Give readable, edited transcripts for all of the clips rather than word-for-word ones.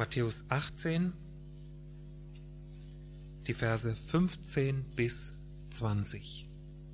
Matthäus 18, die Verse 15 bis 20.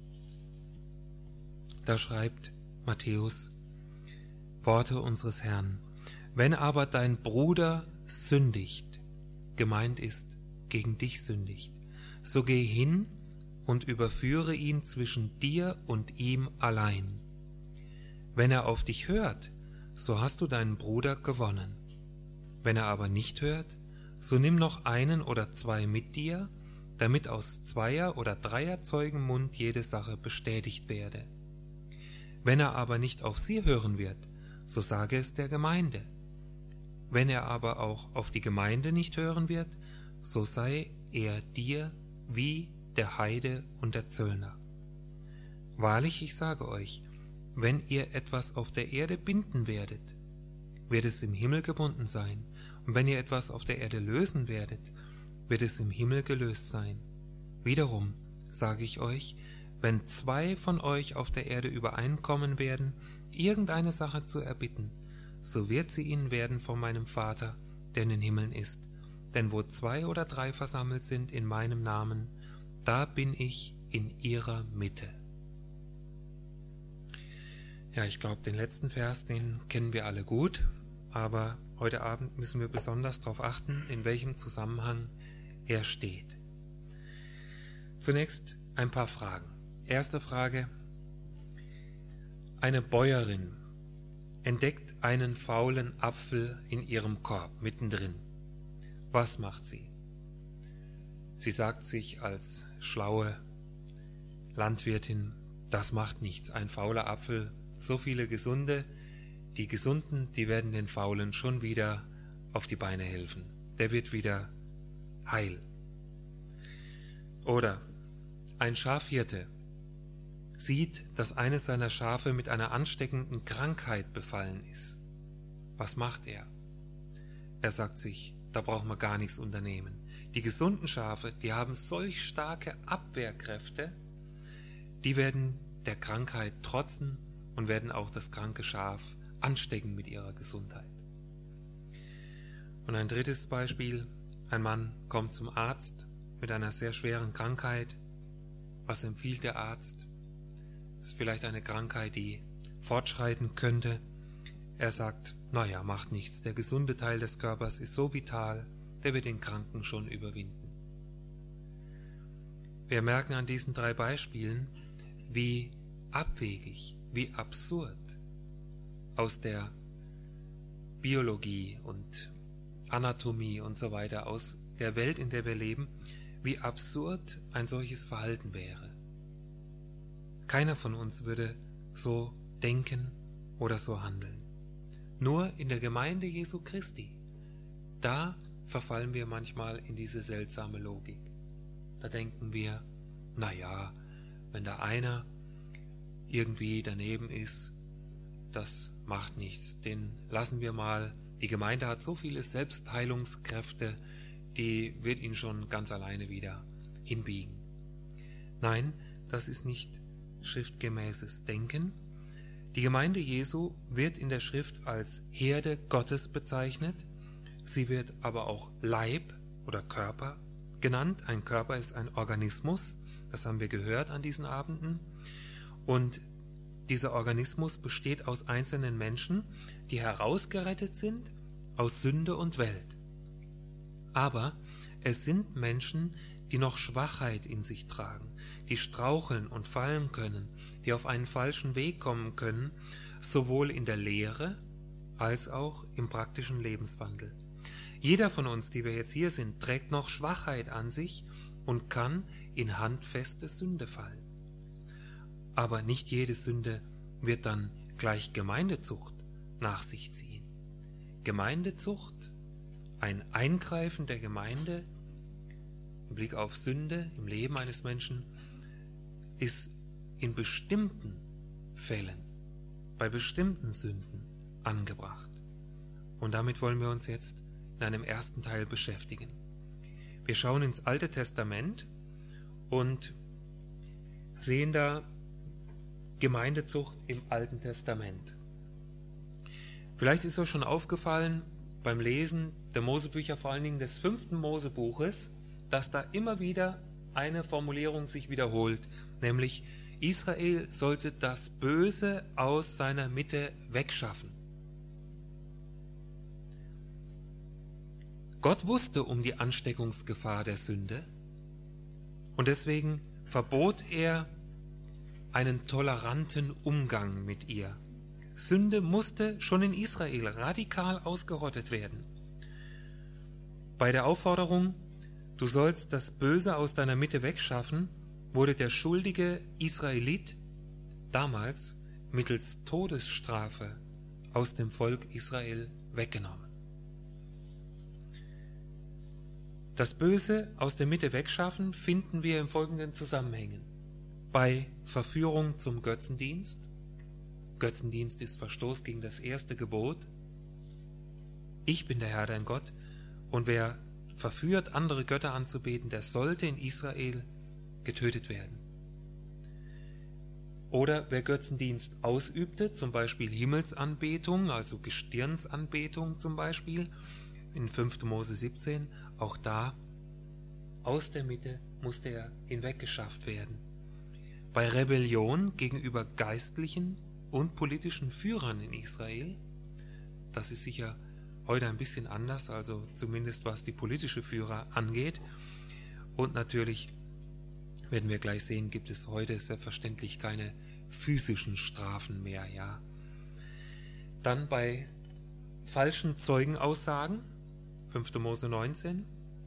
Da schreibt Matthäus Worte unseres Herrn: Wenn aber dein Bruder sündigt, gemeint ist, gegen dich sündigt, so geh hin und überführe ihn zwischen dir und ihm allein. Wenn er auf dich hört, so hast du deinen Bruder gewonnen. Wenn er aber nicht hört, so nimm noch einen oder zwei mit dir, damit aus 2er oder 3er Zeugen Mund jede Sache bestätigt werde. Wenn er aber nicht auf sie hören wird, so sage es der Gemeinde. Wenn er aber auch auf die Gemeinde nicht hören wird, so sei er dir wie der Heide und der Zöllner. Wahrlich, ich sage euch, wenn ihr etwas auf der Erde binden werdet, wird es im Himmel gebunden sein, und wenn ihr etwas auf der Erde lösen werdet, wird es im Himmel gelöst sein. Wiederum sage ich euch, wenn 2 von euch auf der Erde übereinkommen werden, irgendeine Sache zu erbitten, so wird sie ihnen werden von meinem Vater, der in den Himmeln ist. Denn wo 2 oder 3 versammelt sind in meinem Namen, da bin ich in ihrer Mitte. Ja, ich glaube, den letzten Vers, den kennen wir alle gut, aber heute Abend müssen wir besonders darauf achten, in welchem Zusammenhang er steht. Zunächst ein paar Fragen. Erste Frage: Eine Bäuerin entdeckt einen faulen Apfel in ihrem Korb mittendrin. Was macht sie? Sie sagt sich als schlaue Landwirtin, das macht nichts, ein fauler Apfel, so viele Gesunde, die Gesunden, die werden den Faulen schon wieder auf die Beine helfen. Der wird wieder heil. Oder ein Schafhirte sieht, dass eines seiner Schafe mit einer ansteckenden Krankheit befallen ist. Was macht er? Er sagt sich, da brauchen wir gar nichts unternehmen. Die gesunden Schafe, die haben solch starke Abwehrkräfte, die werden der Krankheit trotzen und werden auch das kranke Schaf anstecken mit ihrer Gesundheit. Und ein drittes Beispiel: Ein Mann kommt zum Arzt mit einer sehr schweren Krankheit. Was empfiehlt der Arzt? Es ist vielleicht eine Krankheit, die fortschreiten könnte. Er sagt, naja, macht nichts, der gesunde Teil des Körpers ist so vital, der wird den Kranken schon überwinden. Wir merken an diesen 3 Beispielen, wie abwegig, wie absurd aus der Biologie und Anatomie und so weiter, aus der Welt, in der wir leben, wie absurd ein solches Verhalten wäre. Keiner von uns würde so denken oder so handeln. Nur in der Gemeinde Jesu Christi, da verfallen wir manchmal in diese seltsame Logik. Da denken wir, naja, wenn da einer irgendwie daneben ist, das macht nichts, den lassen wir mal. Die Gemeinde hat so viele Selbstheilungskräfte, die wird ihn schon ganz alleine wieder hinbiegen. Nein, das ist nicht schriftgemäßes Denken. Die Gemeinde Jesu wird in der Schrift als Herde Gottes bezeichnet. Sie wird aber auch Leib oder Körper genannt. Ein Körper ist ein Organismus, das haben wir gehört an diesen Abenden. Und dieser Organismus besteht aus einzelnen Menschen, die herausgerettet sind aus Sünde und Welt. Aber es sind Menschen, die noch Schwachheit in sich tragen, die straucheln und fallen können, die auf einen falschen Weg kommen können, sowohl in der Lehre als auch im praktischen Lebenswandel. Jeder von uns, die wir jetzt hier sind, trägt noch Schwachheit an sich und kann in handfeste Sünde fallen. Aber nicht jede Sünde wird dann gleich Gemeindezucht nach sich ziehen. Gemeindezucht, ein Eingreifen der Gemeinde im Blick auf Sünde im Leben eines Menschen, ist in bestimmten Fällen, bei bestimmten Sünden angebracht. Und damit wollen wir uns jetzt in einem ersten Teil beschäftigen. Wir schauen ins Alte Testament und sehen da Gemeindezucht im Alten Testament. Vielleicht ist euch schon aufgefallen, beim Lesen der Mosebücher, vor allen Dingen des 5. Mosebuches, dass da immer wieder eine Formulierung sich wiederholt, nämlich Israel sollte das Böse aus seiner Mitte wegschaffen. Gott wusste um die Ansteckungsgefahr der Sünde und deswegen verbot er einen toleranten Umgang mit ihr. Sünde musste schon in Israel radikal ausgerottet werden. Bei der Aufforderung, du sollst das Böse aus deiner Mitte wegschaffen, wurde der schuldige Israelit damals mittels Todesstrafe aus dem Volk Israel weggenommen. Das Böse aus der Mitte wegschaffen finden wir in folgenden Zusammenhängen. Bei Verführung zum Götzendienst. Götzendienst ist Verstoß gegen das erste Gebot. Ich bin der Herr, dein Gott, und wer verführt, andere Götter anzubeten, der sollte in Israel getötet werden. Oder wer Götzendienst ausübte, zum Beispiel Himmelsanbetung, also Gestirnsanbetung zum Beispiel, in 5. Mose 17, auch da aus der Mitte musste er hinweggeschafft werden. Bei Rebellion gegenüber geistlichen und politischen Führern in Israel, das ist sicher heute ein bisschen anders, also zumindest was die politische Führer angeht. Und natürlich werden wir gleich sehen, gibt es heute selbstverständlich keine physischen Strafen mehr, ja. Dann bei falschen Zeugenaussagen, 5. Mose 19.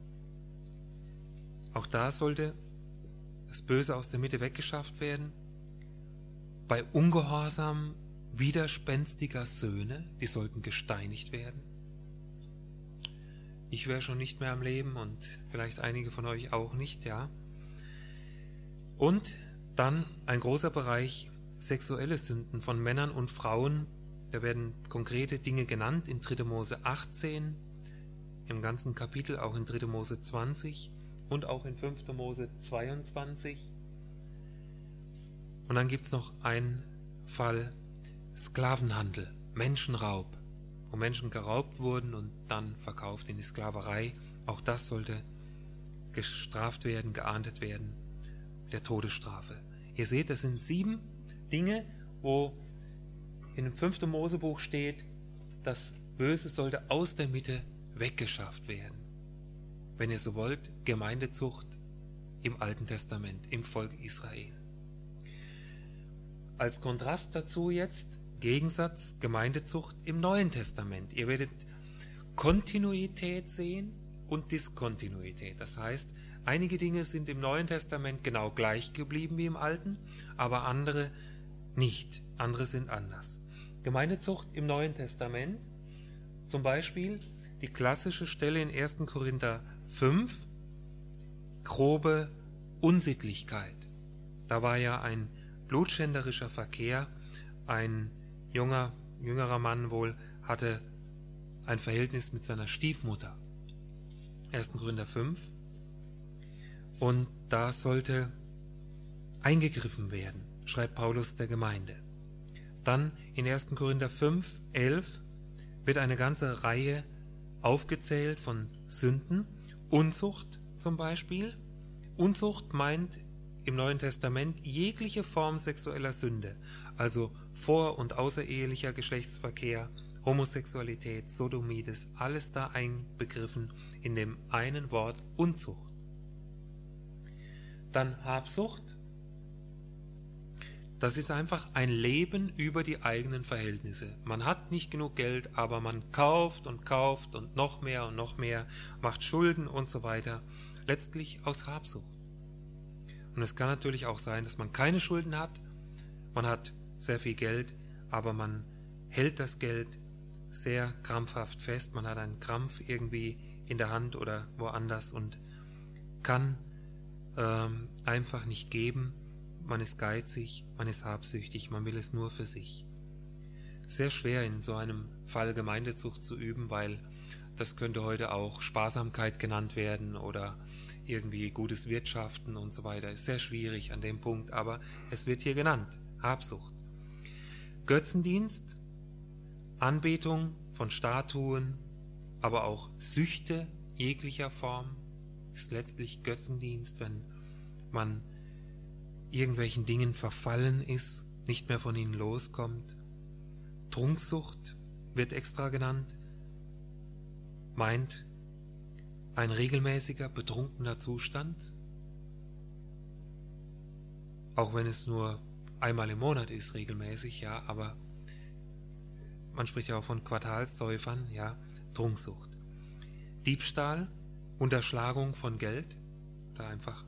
Auch da sollte das Böse aus der Mitte weggeschafft werden. Bei Ungehorsam widerspenstiger Söhne, die sollten gesteinigt werden. Ich wäre schon nicht mehr am Leben und vielleicht einige von euch auch nicht, ja. Und dann ein großer Bereich sexuelle Sünden von Männern und Frauen. Da werden konkrete Dinge genannt in 3. Mose 18, im ganzen Kapitel auch in 3. Mose 20 und auch in 5. Mose 22. Und dann gibt es noch einen Fall Sklavenhandel, Menschenraub, wo Menschen geraubt wurden und dann verkauft in die Sklaverei. Auch das sollte gestraft werden, geahndet werden mit der Todesstrafe. Ihr seht, das sind 7 Dinge, wo in dem 5. Mosebuch steht, das Böse sollte aus der Mitte weggeschafft werden. Wenn ihr so wollt, Gemeindezucht im Alten Testament, im Volk Israel. Als Kontrast dazu jetzt Gegensatz Gemeindezucht im Neuen Testament. Ihr werdet Kontinuität sehen und Diskontinuität. Das heißt, einige Dinge sind im Neuen Testament genau gleich geblieben wie im Alten, aber andere nicht. Andere sind anders. Gemeindezucht im Neuen Testament, zum Beispiel die klassische Stelle in 1. Korinther 5, grobe Unsittlichkeit. Da war ja ein blutschänderischer Verkehr, ein jüngerer Mann wohl hatte ein Verhältnis mit seiner Stiefmutter. 1. Korinther 5. Und da sollte eingegriffen werden, schreibt Paulus der Gemeinde. Dann in 1. Korinther 5, 11 wird eine ganze Reihe aufgezählt von Sünden. Unzucht zum Beispiel. Unzucht meint im Neuen Testament jegliche Form sexueller Sünde, also vor- und außerehelicher Geschlechtsverkehr, Homosexualität, Sodomie, das alles da einbegriffen in dem einen Wort Unzucht. Dann Habsucht. Das ist einfach ein Leben über die eigenen Verhältnisse. Man hat nicht genug Geld, aber man kauft und noch mehr, macht Schulden und so weiter. Letztlich aus Habsucht. Und es kann natürlich auch sein, dass man keine Schulden hat, man hat sehr viel Geld, aber man hält das Geld sehr krampfhaft fest, man hat einen Krampf irgendwie in der Hand oder woanders und kann einfach nicht geben. Man ist geizig, man ist habsüchtig, man will es nur für sich. Sehr schwer in so einem Fall Gemeindezucht zu üben, weil das könnte heute auch Sparsamkeit genannt werden oder irgendwie gutes Wirtschaften und so weiter. Ist sehr schwierig an dem Punkt, aber es wird hier genannt, Habsucht. Götzendienst, Anbetung von Statuen aber auch Süchte jeglicher Form, ist letztlich Götzendienst, wenn man irgendwelchen Dingen verfallen ist, nicht mehr von ihnen loskommt. Trunksucht wird extra genannt, meint ein regelmäßiger betrunkener Zustand, auch wenn es nur einmal im Monat ist, regelmäßig, ja, aber man spricht ja auch von Quartalssäufern, ja, Trunksucht. Diebstahl, Unterschlagung von Geld, da einfach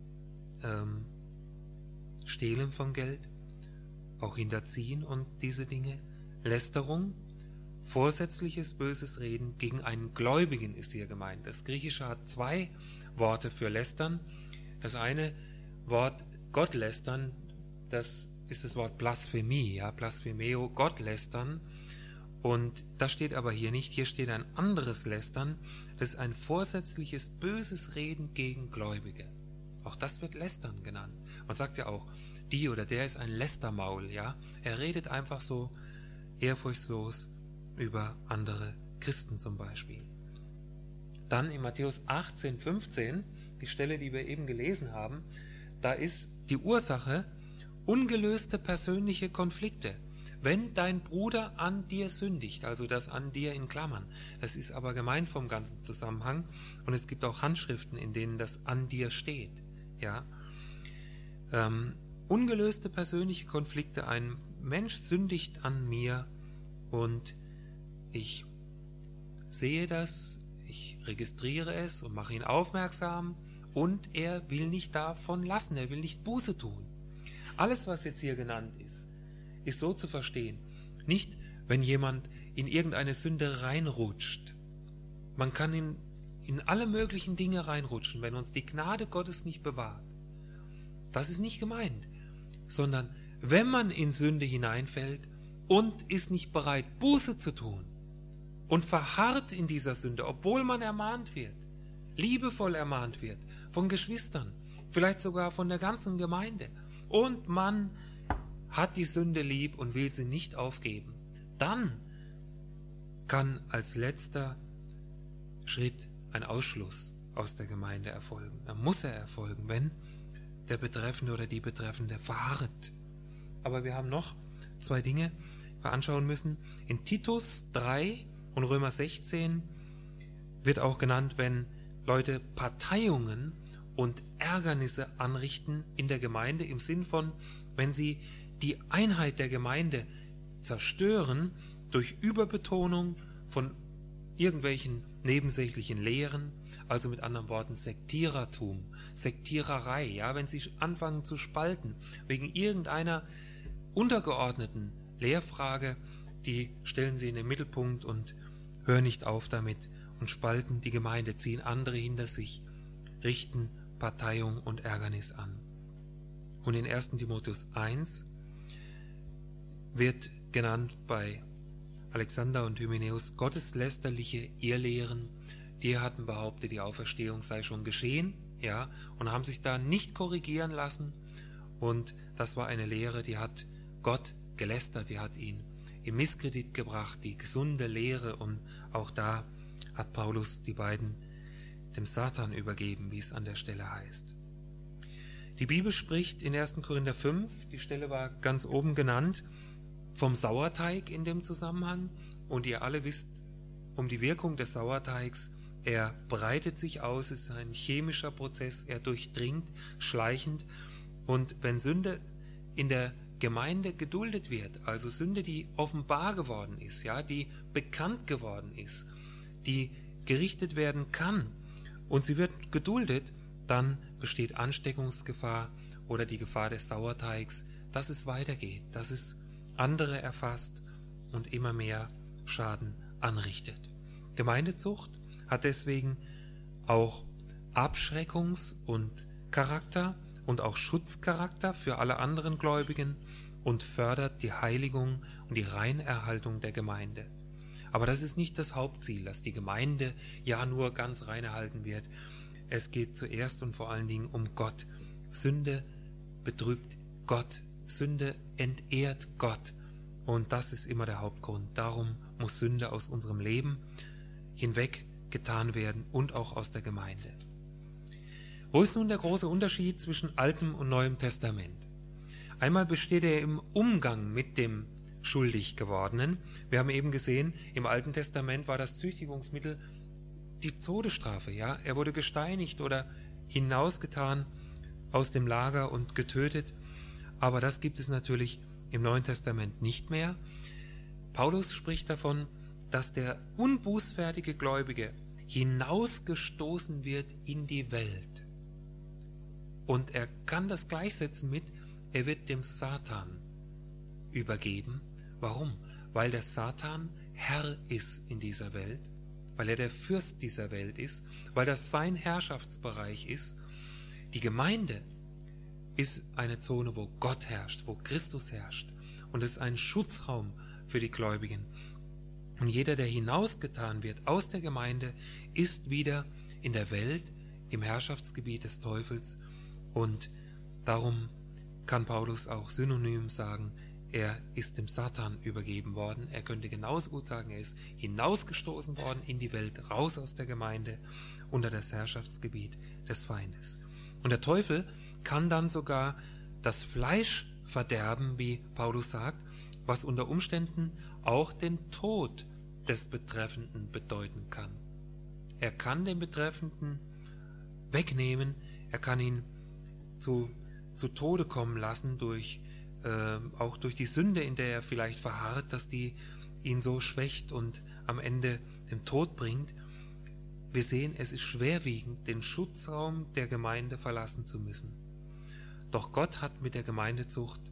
Stehlen von Geld, auch Hinterziehen und diese Dinge. Lästerung, vorsätzliches böses Reden gegen einen Gläubigen ist hier gemeint. Das Griechische hat zwei Worte für lästern. Das eine Wort Gott lästern, das ist das Wort Blasphemie, ja, Blasphemeo, Gott lästern. Und das steht aber hier nicht. Hier steht ein anderes Lästern. Das ist ein vorsätzliches böses Reden gegen Gläubige. Auch das wird Lästern genannt. Man sagt ja auch, die oder der ist ein Lästermaul, ja. Er redet einfach so ehrfurchtslos über andere Christen zum Beispiel. Dann in Matthäus 18,15, die Stelle, die wir eben gelesen haben, da ist die Ursache ungelöste persönliche Konflikte. Wenn dein Bruder an dir sündigt, also das an dir in Klammern, das ist aber gemeint vom ganzen Zusammenhang und es gibt auch Handschriften, in denen das an dir steht. Ja? Ungelöste persönliche Konflikte, ein Mensch sündigt an mir und ich sehe das, ich registriere es und mache ihn aufmerksam und er will nicht davon lassen, er will nicht Buße tun. Alles, was jetzt hier genannt ist so zu verstehen. Nicht, wenn jemand in irgendeine Sünde reinrutscht. Man kann in alle möglichen Dinge reinrutschen, wenn uns die Gnade Gottes nicht bewahrt. Das ist nicht gemeint, sondern wenn man in Sünde hineinfällt und ist nicht bereit, Buße zu tun und verharrt in dieser Sünde, obwohl man ermahnt wird, liebevoll ermahnt wird, von Geschwistern, vielleicht sogar von der ganzen Gemeinde, und man hat die Sünde lieb und will sie nicht aufgeben, dann kann als letzter Schritt ein Ausschluss aus der Gemeinde erfolgen. Dann muss er erfolgen, wenn der Betreffende oder die Betreffende verharrt. Aber wir haben noch zwei Dinge, die wir anschauen müssen. In Titus 3 und Römer 16 wird auch genannt, wenn Leute Parteiungen und Ärgernisse anrichten in der Gemeinde, im Sinn von, wenn sie die Einheit der Gemeinde zerstören durch Überbetonung von irgendwelchen nebensächlichen Lehren, also mit anderen Worten Sektierertum, Sektiererei, ja, wenn sie anfangen zu spalten wegen irgendeiner untergeordneten Lehrfrage, die stellen sie in den Mittelpunkt und hören nicht auf damit und spalten die Gemeinde, ziehen andere hinter sich, richten Parteiung und Ärgernis an. Und in 1. Timotheus 1 wird genannt bei Alexander und Hymenäus gotteslästerliche Irrlehren. Die hatten behauptet, die Auferstehung sei schon geschehen, ja, und haben sich da nicht korrigieren lassen. Und das war eine Lehre, die hat Gott gelästert, die hat ihn in Misskredit gebracht, die gesunde Lehre. Und auch da hat Paulus die beiden dem Satan übergeben, wie es an der Stelle heißt. Die Bibel spricht in 1. Korinther 5, die Stelle war ganz oben genannt, vom Sauerteig in dem Zusammenhang. Und ihr alle wisst um die Wirkung des Sauerteigs. Er breitet sich aus, es ist ein chemischer Prozess, er durchdringt, schleichend. Und wenn Sünde in der Gemeinde geduldet wird, also Sünde, die offenbar geworden ist, ja, die bekannt geworden ist, die gerichtet werden kann und sie wird geduldet, dann besteht Ansteckungsgefahr oder die Gefahr des Sauerteigs, dass es weitergeht, dass es andere erfasst und immer mehr Schaden anrichtet. Gemeindezucht hat deswegen auch Abschreckungs- und Charakter und auch Schutzcharakter für alle anderen Gläubigen und fördert die Heiligung und die Reinerhaltung der Gemeinde. Aber das ist nicht das Hauptziel, dass die Gemeinde ja nur ganz rein erhalten wird. Es geht zuerst und vor allen Dingen um Gott. Sünde betrübt Gott. Sünde entehrt Gott. Und das ist immer der Hauptgrund. Darum muss Sünde aus unserem Leben hinweggetan werden und auch aus der Gemeinde. Wo ist nun der große Unterschied zwischen Altem und Neuem Testament? Einmal besteht er im Umgang mit dem schuldig gewordenen. Wir haben eben gesehen, im Alten Testament war das Züchtigungsmittel die Todesstrafe. Ja? Er wurde gesteinigt oder hinausgetan aus dem Lager und getötet. Aber das gibt es natürlich im Neuen Testament nicht mehr. Paulus spricht davon, dass der unbußfertige Gläubige hinausgestoßen wird in die Welt. Und er kann das gleichsetzen mit, er wird dem Satan übergeben. Warum? Weil der Satan Herr ist in dieser Welt, weil er der Fürst dieser Welt ist, weil das sein Herrschaftsbereich ist. Die Gemeinde ist eine Zone, wo Gott herrscht, wo Christus herrscht. Und es ist ein Schutzraum für die Gläubigen. Und jeder, der hinausgetan wird aus der Gemeinde, ist wieder in der Welt, im Herrschaftsgebiet des Teufels. Und darum kann Paulus auch synonym sagen, er ist dem Satan übergeben worden. Er könnte genauso gut sagen, er ist hinausgestoßen worden in die Welt, raus aus der Gemeinde, unter das Herrschaftsgebiet des Feindes. Und der Teufel kann dann sogar das Fleisch verderben, wie Paulus sagt, was unter Umständen auch den Tod des Betreffenden bedeuten kann. Er kann den Betreffenden wegnehmen, er kann ihn zu Tode kommen lassen, auch durch die Sünde, in der er vielleicht verharrt, dass die ihn so schwächt und am Ende den Tod bringt. Wir sehen, es ist schwerwiegend, den Schutzraum der Gemeinde verlassen zu müssen. Doch Gott hat mit der Gemeindezucht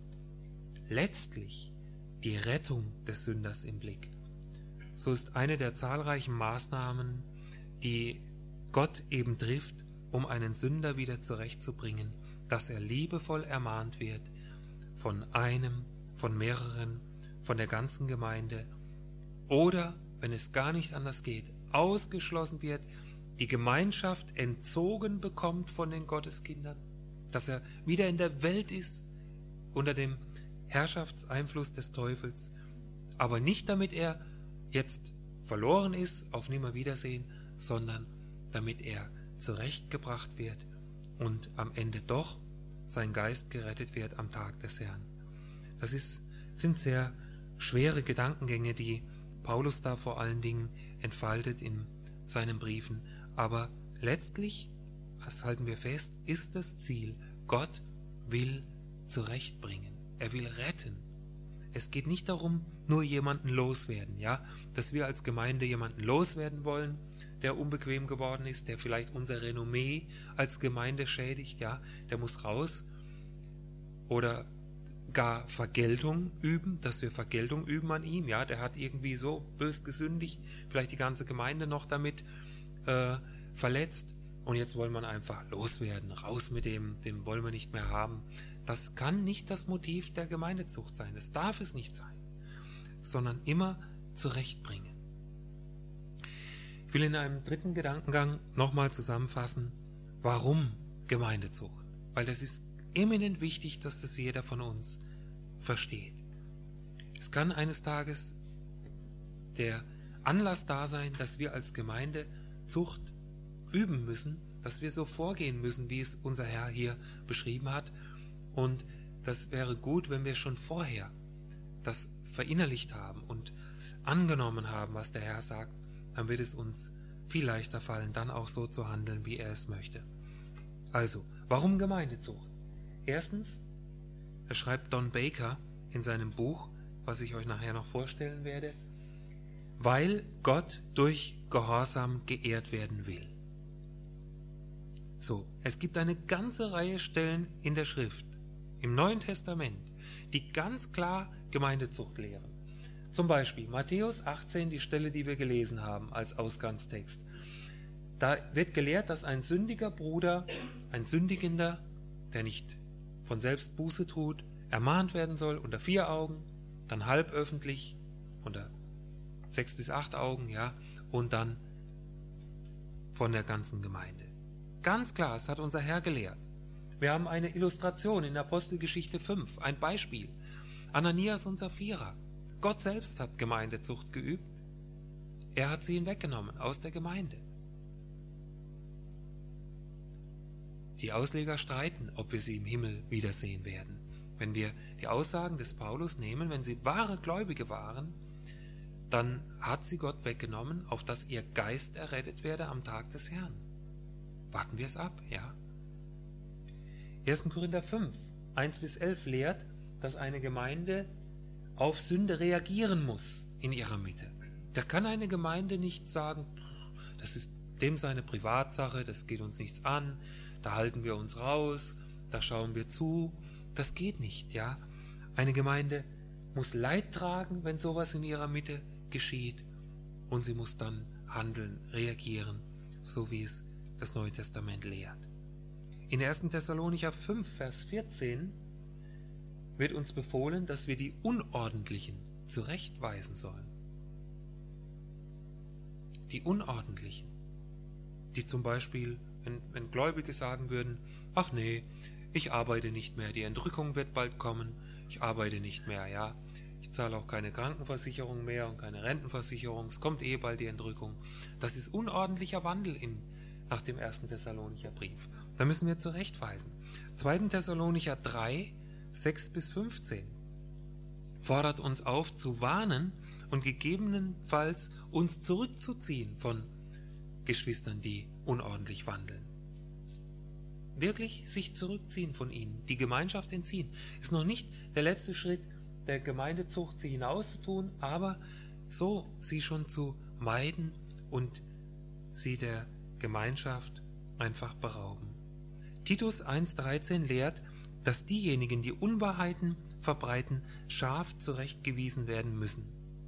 letztlich die Rettung des Sünders im Blick. So ist eine der zahlreichen Maßnahmen, die Gott eben trifft, um einen Sünder wieder zurechtzubringen, dass er liebevoll ermahnt wird von einem, von mehreren, von der ganzen Gemeinde oder, wenn es gar nicht anders geht, ausgeschlossen wird, die Gemeinschaft entzogen bekommt von den Gotteskindern, dass er wieder in der Welt ist, unter dem Herrschaftseinfluss des Teufels, aber nicht damit er jetzt verloren ist, auf Nimmerwiedersehen, sondern damit er zurechtgebracht wird und am Ende doch sein Geist gerettet wird am Tag des Herrn. Das sind sehr schwere Gedankengänge, die Paulus da vor allen Dingen entfaltet in seinen Briefen. Aber letztlich, das halten wir fest, ist das Ziel, Gott will zurechtbringen. Er will retten. Es geht nicht darum, nur jemanden loswerden, ja, dass wir als Gemeinde jemanden loswerden wollen, der unbequem geworden ist, der vielleicht unser Renommee als Gemeinde schädigt, ja, der muss raus. Oder gar Vergeltung üben, dass wir Vergeltung üben an ihm, ja, der hat irgendwie so bös gesündigt, vielleicht die ganze Gemeinde noch damit verletzt und jetzt wollen wir einfach loswerden, raus mit dem wollen wir nicht mehr haben. Das kann nicht das Motiv der Gemeindezucht sein, das darf es nicht sein, sondern immer zurechtbringen. Ich will in einem dritten Gedankengang nochmal zusammenfassen, warum Gemeindezucht? Weil das ist eminent wichtig, dass das jeder von uns versteht. Es kann eines Tages der Anlass da sein, dass wir als Gemeinde Zucht üben müssen, dass wir so vorgehen müssen, wie es unser Herr hier beschrieben hat. Und das wäre gut, wenn wir schon vorher das verinnerlicht haben und angenommen haben, was der Herr sagt, dann wird es uns viel leichter fallen, dann auch so zu handeln, wie er es möchte. Also, warum Gemeindezucht? Erstens, er schreibt Don Baker in seinem Buch, was ich euch nachher noch vorstellen werde, weil Gott durch Gehorsam geehrt werden will. So, es gibt eine ganze Reihe Stellen in der Schrift, im Neuen Testament, die ganz klar Gemeindezucht lehren. Zum Beispiel Matthäus 18, die Stelle, die wir gelesen haben als Ausgangstext. Da wird gelehrt, dass ein sündiger Bruder, ein Sündigender, der nicht von selbst Buße tut, ermahnt werden soll unter 4 Augen, dann halb öffentlich unter 6 bis 8 Augen, ja, und dann von der ganzen Gemeinde. Ganz klar, es hat unser Herr gelehrt. Wir haben eine Illustration in Apostelgeschichte 5, ein Beispiel. Ananias und Sapphira. Gott selbst hat Gemeindezucht geübt. Er hat sie hinweggenommen aus der Gemeinde. Die Ausleger streiten, ob wir sie im Himmel wiedersehen werden. Wenn wir die Aussagen des Paulus nehmen, wenn sie wahre Gläubige waren, dann hat sie Gott weggenommen, auf dass ihr Geist errettet werde am Tag des Herrn. Warten wir es ab, ja? 1. Korinther 5, 1-11 lehrt, dass eine Gemeinde auf Sünde reagieren muss in ihrer Mitte. Da kann eine Gemeinde nicht sagen, das ist dem seine Privatsache, das geht uns nichts an, da halten wir uns raus, da schauen wir zu. Das geht nicht, ja. Eine Gemeinde muss Leid tragen, wenn sowas in ihrer Mitte geschieht, und sie muss dann handeln, reagieren, so wie es das Neue Testament lehrt. In 1. Thessalonicher 5, Vers 14 wird uns befohlen, dass wir die Unordentlichen zurechtweisen sollen. Die Unordentlichen, die zum Beispiel, wenn Gläubige sagen würden, ach nee, ich arbeite nicht mehr, die Entrückung wird bald kommen, ich arbeite nicht mehr, ja, ich zahle auch keine Krankenversicherung mehr und keine Rentenversicherung, es kommt bald die Entrückung. Das ist unordentlicher Wandel nach dem 1. Thessalonicher Brief. Da müssen wir zurechtweisen. 2. Thessalonicher 3, 6-15 fordert uns auf, zu warnen und gegebenenfalls uns zurückzuziehen von Geschwistern, die unordentlich wandeln. Wirklich sich zurückziehen von ihnen, die Gemeinschaft entziehen. Ist noch nicht der letzte Schritt der Gemeindezucht, sie hinauszutun, aber so sie schon zu meiden und sie der Gemeinschaft einfach berauben. Titus 1,13 lehrt, dass diejenigen, die Unwahrheiten verbreiten, scharf zurechtgewiesen werden müssen.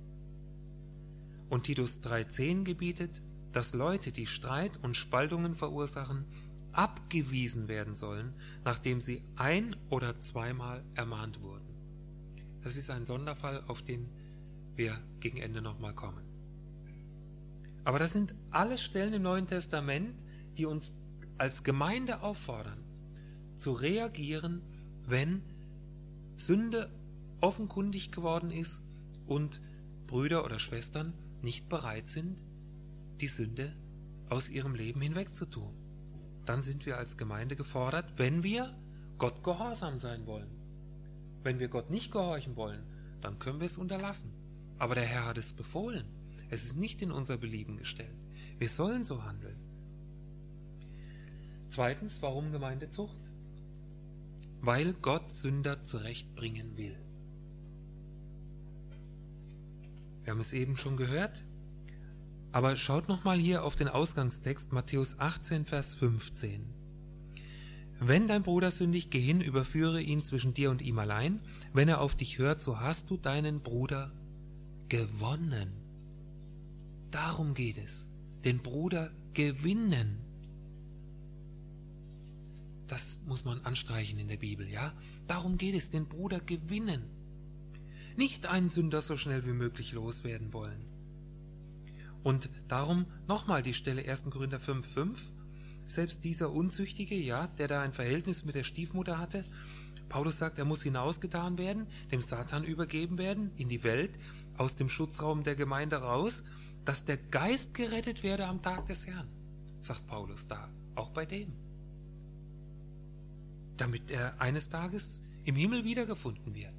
Und Titus 3,10 gebietet, dass Leute, die Streit und Spaltungen verursachen, abgewiesen werden sollen, nachdem sie ein- oder zweimal ermahnt wurden. Das ist ein Sonderfall, auf den wir gegen Ende nochmal kommen. Aber das sind alles Stellen im Neuen Testament, die uns als Gemeinde auffordern, zu reagieren, wenn Sünde offenkundig geworden ist und Brüder oder Schwestern nicht bereit sind, die Sünde aus ihrem Leben hinwegzutun. Dann sind wir als Gemeinde gefordert, wenn wir Gott gehorsam sein wollen. Wenn wir Gott nicht gehorchen wollen, dann können wir es unterlassen. Aber der Herr hat es befohlen. Es ist nicht in unser Belieben gestellt. Wir sollen so handeln. Zweitens, warum Gemeindezucht? Weil Gott Sünder zurechtbringen will. Wir haben es eben schon gehört, aber schaut nochmal hier auf den Ausgangstext, Matthäus 18, Vers 15. Wenn dein Bruder sündigt, geh hin, überführe ihn zwischen dir und ihm allein. Wenn er auf dich hört, so hast du deinen Bruder gewonnen. Darum geht es, den Bruder gewinnen. Das muss man anstreichen in der Bibel, ja? Darum geht es, den Bruder gewinnen. Nicht einen Sünder so schnell wie möglich loswerden wollen. Und darum nochmal die Stelle 1. Korinther 5,5. Selbst dieser Unzüchtige, ja, der da ein Verhältnis mit der Stiefmutter hatte, Paulus sagt, er muss hinausgetan werden, dem Satan übergeben werden, in die Welt, aus dem Schutzraum der Gemeinde raus, dass der Geist gerettet werde am Tag des Herrn, sagt Paulus da, auch bei dem. Damit er eines Tages im Himmel wiedergefunden wird.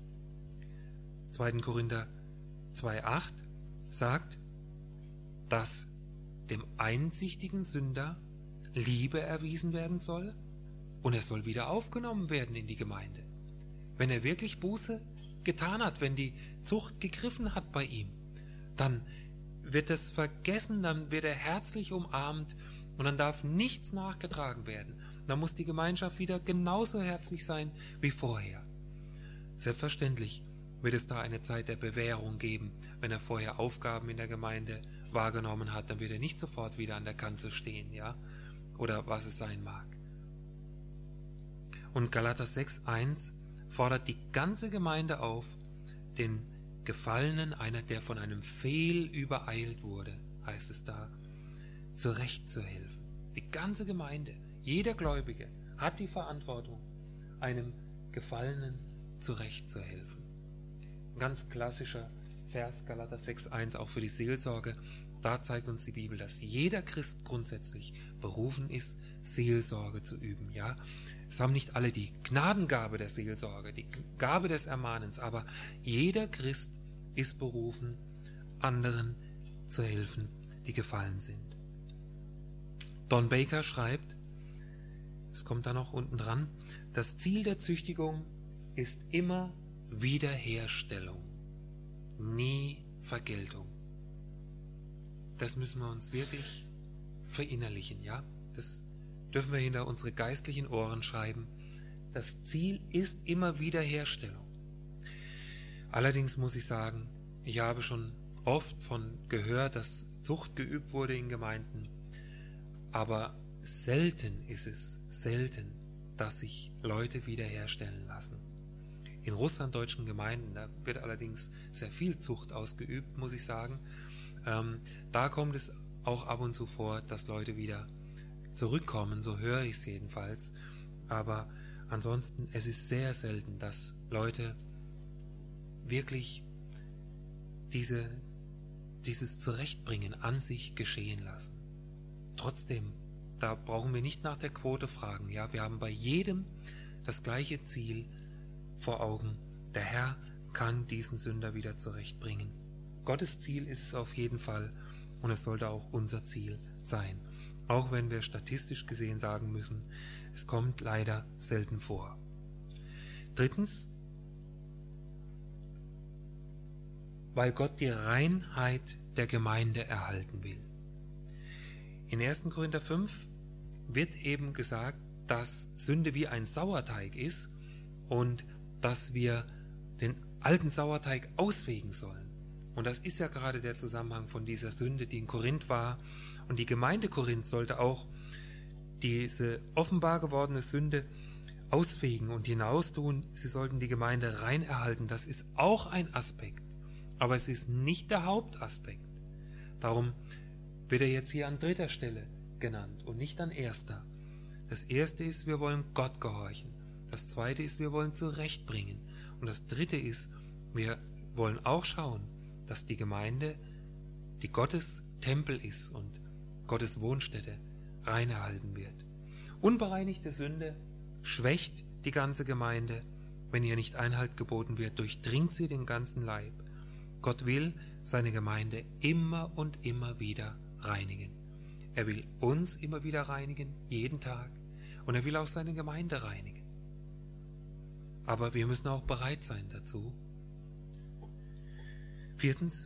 2. Korinther 2,8 sagt, dass dem einsichtigen Sünder Liebe erwiesen werden soll und er soll wieder aufgenommen werden in die Gemeinde. Wenn er wirklich Buße getan hat, wenn die Zucht gegriffen hat bei ihm, dann wird es vergessen, dann wird er herzlich umarmt und dann darf nichts nachgetragen werden. Dann muss die Gemeinschaft wieder genauso herzlich sein wie vorher. Selbstverständlich wird es da eine Zeit der Bewährung geben. Wenn er vorher Aufgaben in der Gemeinde wahrgenommen hat, dann wird er nicht sofort wieder an der Kanzel stehen, ja? Oder was es sein mag. Und Galater 6,1 fordert die ganze Gemeinde auf, den Gefallenen, einer, der von einem Fehl übereilt wurde, heißt es da, zurechtzuhelfen. Die ganze Gemeinde, jeder Gläubige hat die Verantwortung, einem Gefallenen zurechtzuhelfen. Ein ganz klassischer Vers Galater 6,1 auch für die Seelsorge. Da zeigt uns die Bibel, dass jeder Christ grundsätzlich berufen ist, Seelsorge zu üben. Ja, es haben nicht alle die Gnadengabe der Seelsorge, die Gabe des Ermahnens, aber jeder Christ ist berufen, anderen zu helfen, die gefallen sind. Don Baker schreibt, es kommt da noch unten dran, das Ziel der Züchtigung ist immer Wiederherstellung, nie Vergeltung. Das müssen wir uns wirklich verinnerlichen, ja? Das dürfen wir hinter unsere geistlichen Ohren schreiben. Das Ziel ist immer Wiederherstellung. Allerdings muss ich sagen, ich habe schon oft von gehört, dass Zucht geübt wurde in Gemeinden, aber selten ist es, dass sich Leute wiederherstellen lassen. In russlanddeutschen Gemeinden, da wird allerdings sehr viel Zucht ausgeübt, muss ich sagen. Da kommt es auch ab und zu vor, dass Leute wieder zurückkommen, so höre ich es jedenfalls. Aber ansonsten, es ist sehr selten, dass Leute wirklich dieses Zurechtbringen an sich geschehen lassen. Trotzdem, da brauchen wir nicht nach der Quote fragen. Ja, wir haben bei jedem das gleiche Ziel vor Augen. Der Herr kann diesen Sünder wieder zurechtbringen. Gottes Ziel ist es auf jeden Fall und es sollte auch unser Ziel sein. Auch wenn wir statistisch gesehen sagen müssen, es kommt leider selten vor. Drittens, weil Gott die Reinheit der Gemeinde erhalten will. In 1. Korinther 5 wird eben gesagt, dass Sünde wie ein Sauerteig ist und dass wir den alten Sauerteig ausfegen sollen. Und das ist ja gerade der Zusammenhang von dieser Sünde, die in Korinth war. Und die Gemeinde Korinth sollte auch diese offenbar gewordene Sünde ausfegen und hinaustun. Sie sollten die Gemeinde rein erhalten. Das ist auch ein Aspekt. Aber es ist nicht der Hauptaspekt. Darum wird er jetzt hier an dritter Stelle genannt und nicht an erster. Das erste ist, wir wollen Gott gehorchen. Das zweite ist, wir wollen zurechtbringen. Und das dritte ist, wir wollen auch schauen, dass die Gemeinde, die Gottes Tempel ist und Gottes Wohnstätte, rein erhalten wird. Unbereinigte Sünde schwächt die ganze Gemeinde. Wenn ihr nicht Einhalt geboten wird, durchdringt sie den ganzen Leib. Gott will seine Gemeinde immer und immer wieder reinigen. Er will uns immer wieder reinigen, jeden Tag. Und er will auch seine Gemeinde reinigen. Aber wir müssen auch bereit sein dazu. Viertens,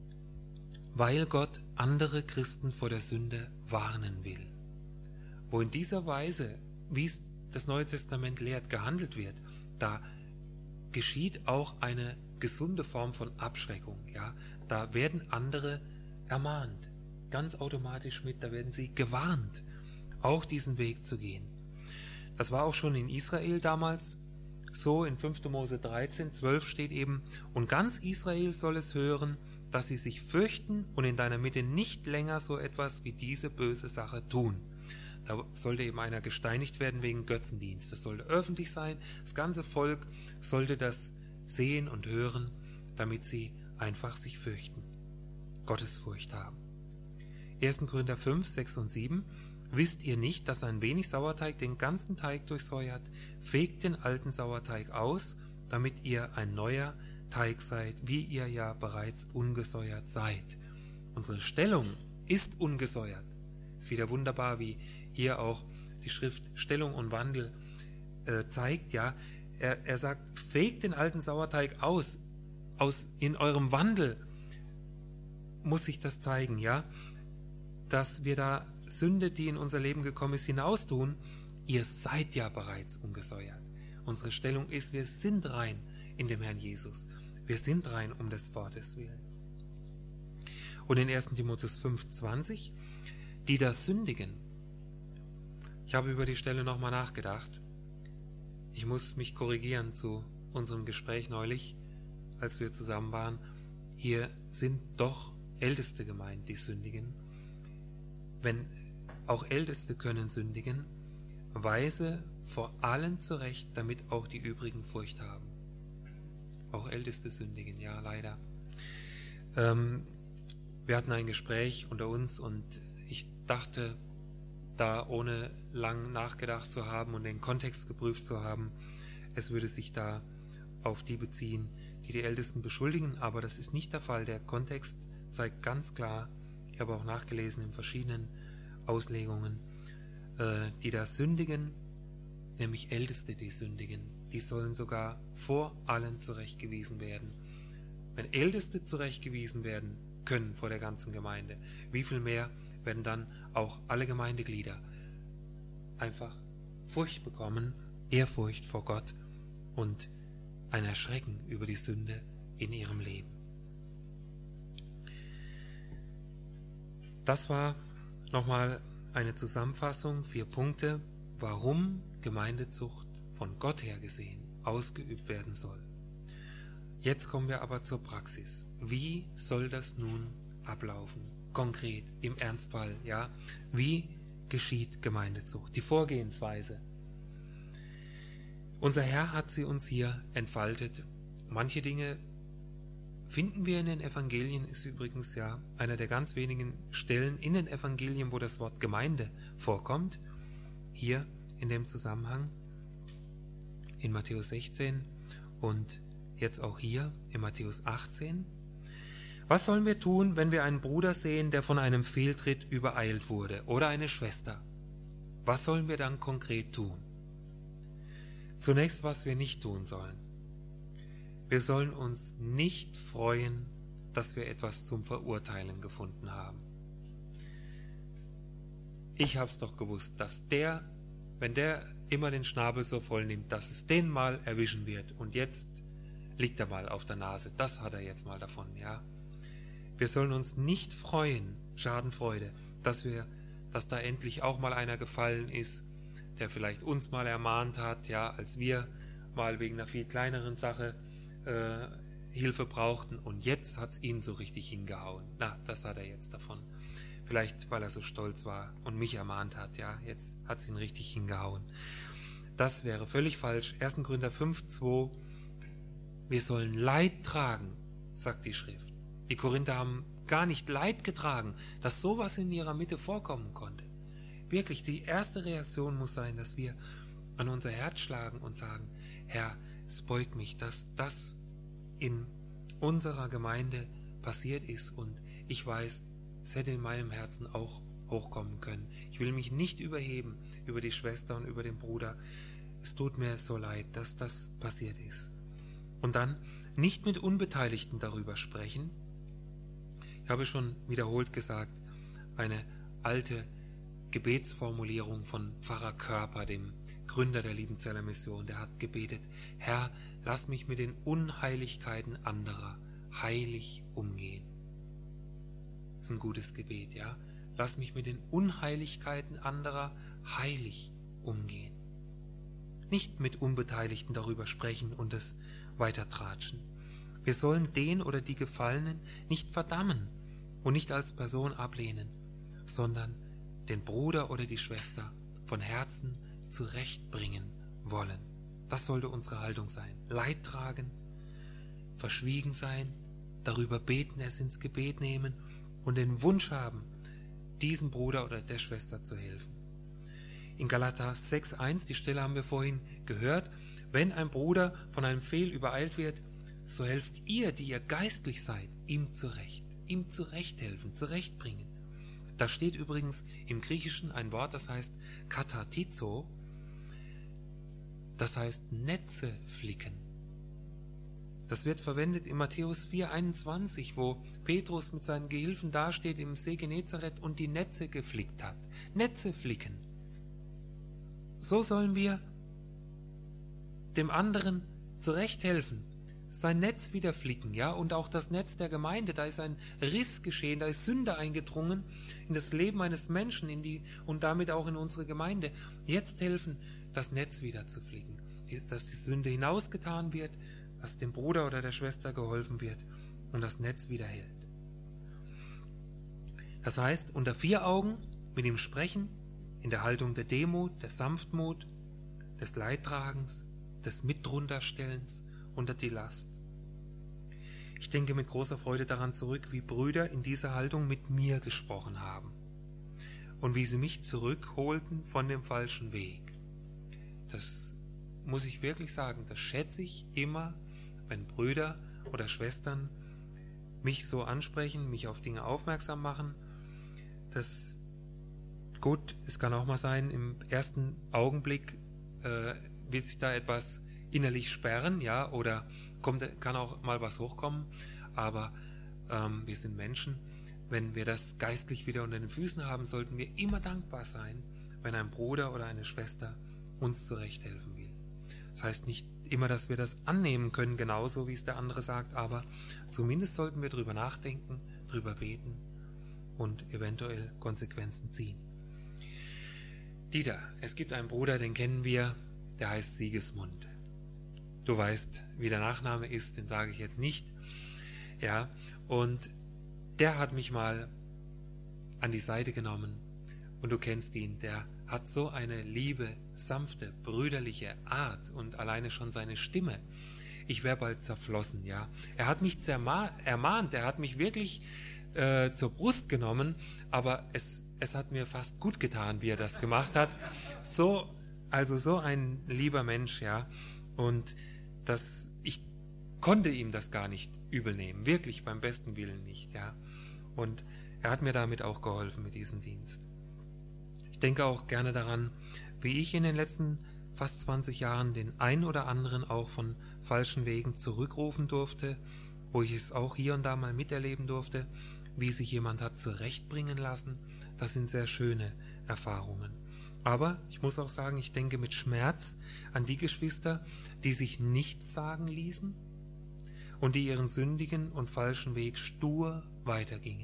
weil Gott andere Christen vor der Sünde warnen will. Wo in dieser Weise, wie es das Neue Testament lehrt, gehandelt wird, da geschieht auch eine gesunde Form von Abschreckung. Ja? Da werden andere ermahnt, ganz automatisch mit, da werden sie gewarnt, auch diesen Weg zu gehen. Das war auch schon in Israel damals so. In 5. Mose 13,12 steht eben, und ganz Israel soll es hören, dass sie sich fürchten und in deiner Mitte nicht länger so etwas wie diese böse Sache tun. Da sollte eben einer gesteinigt werden wegen Götzendienst. Das sollte öffentlich sein. Das ganze Volk sollte das sehen und hören, damit sie einfach sich fürchten, Gottesfurcht haben. 1. Korinther 5, 6 und 7. Wisst ihr nicht, dass ein wenig Sauerteig den ganzen Teig durchsäuert? Fegt den alten Sauerteig aus, damit ihr ein neuer Teig seid, wie ihr ja bereits ungesäuert seid. Unsere Stellung ist ungesäuert. Ist wieder wunderbar, wie hier auch die Schrift Stellung und Wandel zeigt. Ja, er sagt, fegt den alten Sauerteig aus. In eurem Wandel muss sich das zeigen, ja, dass wir da Sünde, die in unser Leben gekommen ist, hinaustun. Ihr seid ja bereits ungesäuert. Unsere Stellung ist, wir sind rein in dem Herrn Jesus. Wir sind rein um des Wortes willen. Und in 1. Timotheus 5,20, die da sündigen. Ich habe über die Stelle nochmal nachgedacht. Ich muss mich korrigieren zu unserem Gespräch neulich, als wir zusammen waren. Hier sind doch Älteste gemeint, die sündigen. Wenn auch Älteste können sündigen, weise vor allen zurecht, damit auch die übrigen Furcht haben. Auch Älteste sündigen, ja, leider. Wir hatten ein Gespräch unter uns und ich dachte, da ohne lang nachgedacht zu haben und den Kontext geprüft zu haben, es würde sich da auf die beziehen, die die Ältesten beschuldigen, aber das ist nicht der Fall. Der Kontext zeigt ganz klar, ich habe auch nachgelesen in verschiedenen Auslegungen, die da sündigen, nämlich Älteste, die sündigen, die sollen sogar vor allen zurechtgewiesen werden. Wenn Älteste zurechtgewiesen werden können vor der ganzen Gemeinde, wie viel mehr werden dann auch alle Gemeindeglieder einfach Furcht bekommen, Ehrfurcht vor Gott und ein Erschrecken über die Sünde in ihrem Leben. Das war nochmal eine Zusammenfassung, 4 Punkte, warum Gemeindezucht von Gott her gesehen ausgeübt werden soll. Jetzt kommen wir aber zur Praxis. Wie soll das nun ablaufen? Konkret, im Ernstfall, ja? Wie geschieht Gemeindezucht? Die Vorgehensweise. Unser Herr hat sie uns hier entfaltet. Manche Dinge finden wir in den Evangelien, ist übrigens ja einer der ganz wenigen Stellen in den Evangelien, wo das Wort Gemeinde vorkommt. Hier in dem Zusammenhang in Matthäus 16 und jetzt auch hier in Matthäus 18. Was sollen wir tun, wenn wir einen Bruder sehen, der von einem Fehltritt übereilt wurde, oder eine Schwester? Was sollen wir dann konkret tun? Zunächst, was wir nicht tun sollen. Wir sollen uns nicht freuen, dass wir etwas zum Verurteilen gefunden haben. Ich hab's doch gewusst, dass wenn der immer den Schnabel so voll nimmt, dass es den mal erwischen wird. Und jetzt liegt er mal auf der Nase. Das hat er jetzt mal davon, ja. Wir sollen uns nicht freuen, Schadenfreude, dass da endlich auch mal einer gefallen ist, der vielleicht uns mal ermahnt hat, ja, als wir mal wegen einer viel kleineren Sache Hilfe brauchten und jetzt hat's ihn so richtig hingehauen. Na, das hat er jetzt davon. Vielleicht, weil er so stolz war und mich ermahnt hat, ja, jetzt hat's ihn richtig hingehauen. Das wäre völlig falsch. 1. Korinther 5,2. Wir sollen Leid tragen, sagt die Schrift. Die Korinther haben gar nicht Leid getragen, dass sowas in ihrer Mitte vorkommen konnte. Wirklich, die erste Reaktion muss sein, dass wir an unser Herz schlagen und sagen, Herr, es beugt mich, dass das in unserer Gemeinde passiert ist und ich weiß, es hätte in meinem Herzen auch hochkommen können. Ich will mich nicht überheben über die Schwester und über den Bruder. Es tut mir so leid, dass das passiert ist. Und dann nicht mit Unbeteiligten darüber sprechen. Ich habe schon wiederholt gesagt, eine alte Gebetsformulierung von Pfarrer Körper, dem Gründer der Liebenzeller Mission, der hat gebetet, Herr, lass mich mit den Unheiligkeiten anderer heilig umgehen. Das ist ein gutes Gebet, ja. Lass mich mit den Unheiligkeiten anderer heilig umgehen. Nicht mit Unbeteiligten darüber sprechen und es weitertratschen. Wir sollen den oder die Gefallenen nicht verdammen und nicht als Person ablehnen, sondern den Bruder oder die Schwester von Herzen zurechtbringen wollen. Das sollte unsere Haltung sein. Leid tragen, verschwiegen sein, darüber beten, es ins Gebet nehmen und den Wunsch haben, diesem Bruder oder der Schwester zu helfen. In Galater 6,1, die Stelle haben wir vorhin gehört, wenn ein Bruder von einem Fehl übereilt wird, so helft ihr, die ihr geistlich seid, ihm zurechthelfen, zurechtbringen. Da steht übrigens im Griechischen ein Wort, das heißt katartizo, das heißt Netze flicken. Das wird verwendet in Matthäus 4,21, wo Petrus mit seinen Gehilfen dasteht im See Genezareth und die Netze geflickt hat. Netze flicken. So sollen wir dem anderen zurechthelfen, sein Netz wieder flicken, ja, und auch das Netz der Gemeinde, da ist ein Riss geschehen, da ist Sünde eingedrungen in das Leben eines Menschen und damit auch in unsere Gemeinde. Jetzt helfen, das Netz wieder zu flicken, dass die Sünde hinausgetan wird, dass dem Bruder oder der Schwester geholfen wird und das Netz wieder hält. Das heißt, unter 4 Augen mit ihm sprechen, in der Haltung der Demut, der Sanftmut, des Leidtragens, des Mitdrunterstellens unter die Last. Ich denke mit großer Freude daran zurück, wie Brüder in dieser Haltung mit mir gesprochen haben und wie sie mich zurückholten von dem falschen Weg. Das muss ich wirklich sagen, das schätze ich immer, wenn Brüder oder Schwestern mich so ansprechen, mich auf Dinge aufmerksam machen. Das gut, es kann auch mal sein, im ersten Augenblick will sich da etwas innerlich sperren, ja, oder kann auch mal was hochkommen, aber wir sind Menschen. Wenn wir das geistlich wieder unter den Füßen haben, sollten wir immer dankbar sein, wenn ein Bruder oder eine Schwester uns zurechthelfen will. Das heißt nicht immer, dass wir das annehmen können, genauso wie es der andere sagt, aber zumindest sollten wir drüber nachdenken, drüber beten und eventuell Konsequenzen ziehen. Dieter, es gibt einen Bruder, den kennen wir, der heißt Sigismund. Du weißt, wie der Nachname ist, den sage ich jetzt nicht. Ja, und der hat mich mal an die Seite genommen und du kennst ihn, der hat so eine liebe, sanfte, brüderliche Art und alleine schon seine Stimme. Ich wäre bald zerflossen, ja. Er hat mich ermahnt, er hat mich wirklich zur Brust genommen, aber es hat mir fast gut getan, wie er das gemacht hat. So ein lieber Mensch, ja. Und ich konnte ihm das gar nicht übel nehmen, wirklich beim besten Willen nicht, ja. Und er hat mir damit auch geholfen mit diesem Dienst. Ich denke auch gerne daran, wie ich in den letzten fast 20 Jahren den ein oder anderen auch von falschen Wegen zurückrufen durfte, wo ich es auch hier und da mal miterleben durfte, wie sich jemand hat zurechtbringen lassen. Das sind sehr schöne Erfahrungen. Aber ich muss auch sagen, ich denke mit Schmerz an die Geschwister, die sich nichts sagen ließen und die ihren sündigen und falschen Weg stur weitergingen.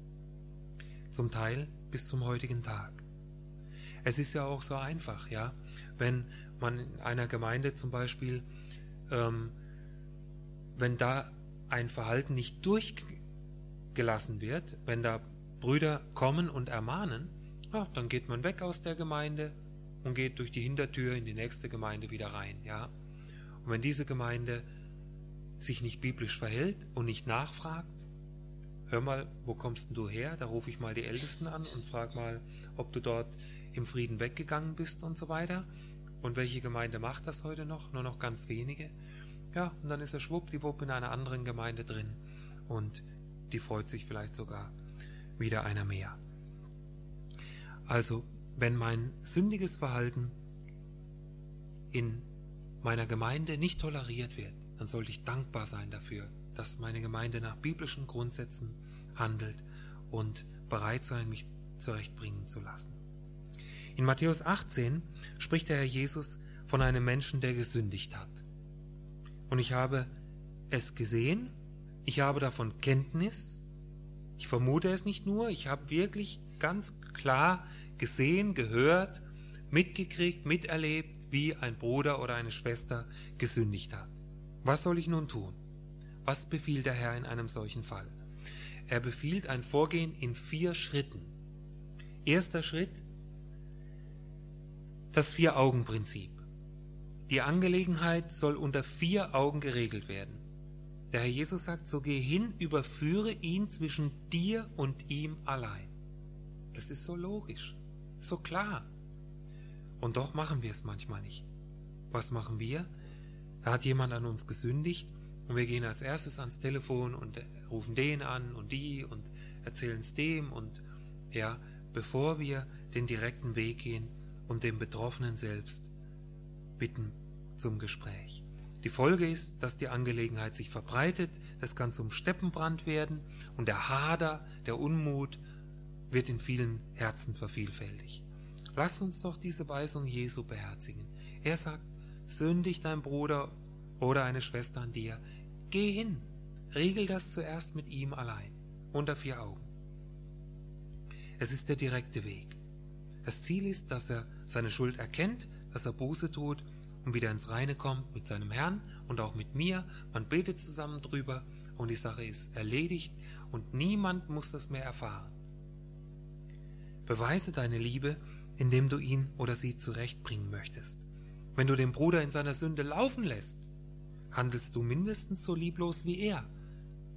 Zum Teil bis zum heutigen Tag. Es ist ja auch so einfach, ja, wenn man in einer Gemeinde zum Beispiel, wenn da ein Verhalten nicht durchgelassen wird, wenn da Brüder kommen und ermahnen, ja, dann geht man weg aus der Gemeinde und geht durch die Hintertür in die nächste Gemeinde wieder rein, ja. Und wenn diese Gemeinde sich nicht biblisch verhält und nicht nachfragt, hör mal, wo kommst denn du her? Da rufe ich mal die Ältesten an und frage mal, ob du dort im Frieden weggegangen bist und so weiter. Und welche Gemeinde macht das heute noch? Nur noch ganz wenige. Ja, und dann ist er schwuppdiwupp in einer anderen Gemeinde drin und die freut sich vielleicht sogar wieder einer mehr. Also, wenn mein sündiges Verhalten in meiner Gemeinde nicht toleriert wird, dann sollte ich dankbar sein dafür, dass meine Gemeinde nach biblischen Grundsätzen handelt und bereit sein, mich zurechtbringen zu lassen. In Matthäus 18 spricht der Herr Jesus von einem Menschen, der gesündigt hat. Und ich habe es gesehen, ich habe davon Kenntnis, ich vermute es nicht nur, ich habe wirklich ganz klar gesehen, gehört, mitgekriegt, miterlebt, wie ein Bruder oder eine Schwester gesündigt hat. Was soll ich nun tun? Was befiehlt der Herr in einem solchen Fall? Er befiehlt ein Vorgehen in 4 Schritten. Erster Schritt, das 4-Augen-Prinzip. Die Angelegenheit soll unter 4 Augen geregelt werden. Der Herr Jesus sagt, so geh hin, überführe ihn zwischen dir und ihm allein. Das ist so logisch, so klar. Und doch machen wir es manchmal nicht. Was machen wir? Da hat jemand an uns gesündigt und wir gehen als erstes ans Telefon und rufen den an und die und erzählen es dem und ja, bevor wir den direkten Weg gehen und den Betroffenen selbst bitten zum Gespräch. Die Folge ist, dass die Angelegenheit sich verbreitet, das kann zum Steppenbrand werden und der Hader, der Unmut wird in vielen Herzen vervielfältigt. Lasst uns doch diese Weisung Jesu beherzigen. Er sagt, sündigt dein Bruder oder eine Schwester an dir, geh hin, regel das zuerst mit ihm allein, unter 4 Augen. Es ist der direkte Weg. Das Ziel ist, dass er seine Schuld erkennt, dass er Buße tut und wieder ins Reine kommt mit seinem Herrn und auch mit mir. Man betet zusammen drüber und die Sache ist erledigt und niemand muss das mehr erfahren. Beweise deine Liebe, indem du ihn oder sie zurechtbringen möchtest. Wenn du den Bruder in seiner Sünde laufen lässt, handelst du mindestens so lieblos wie er.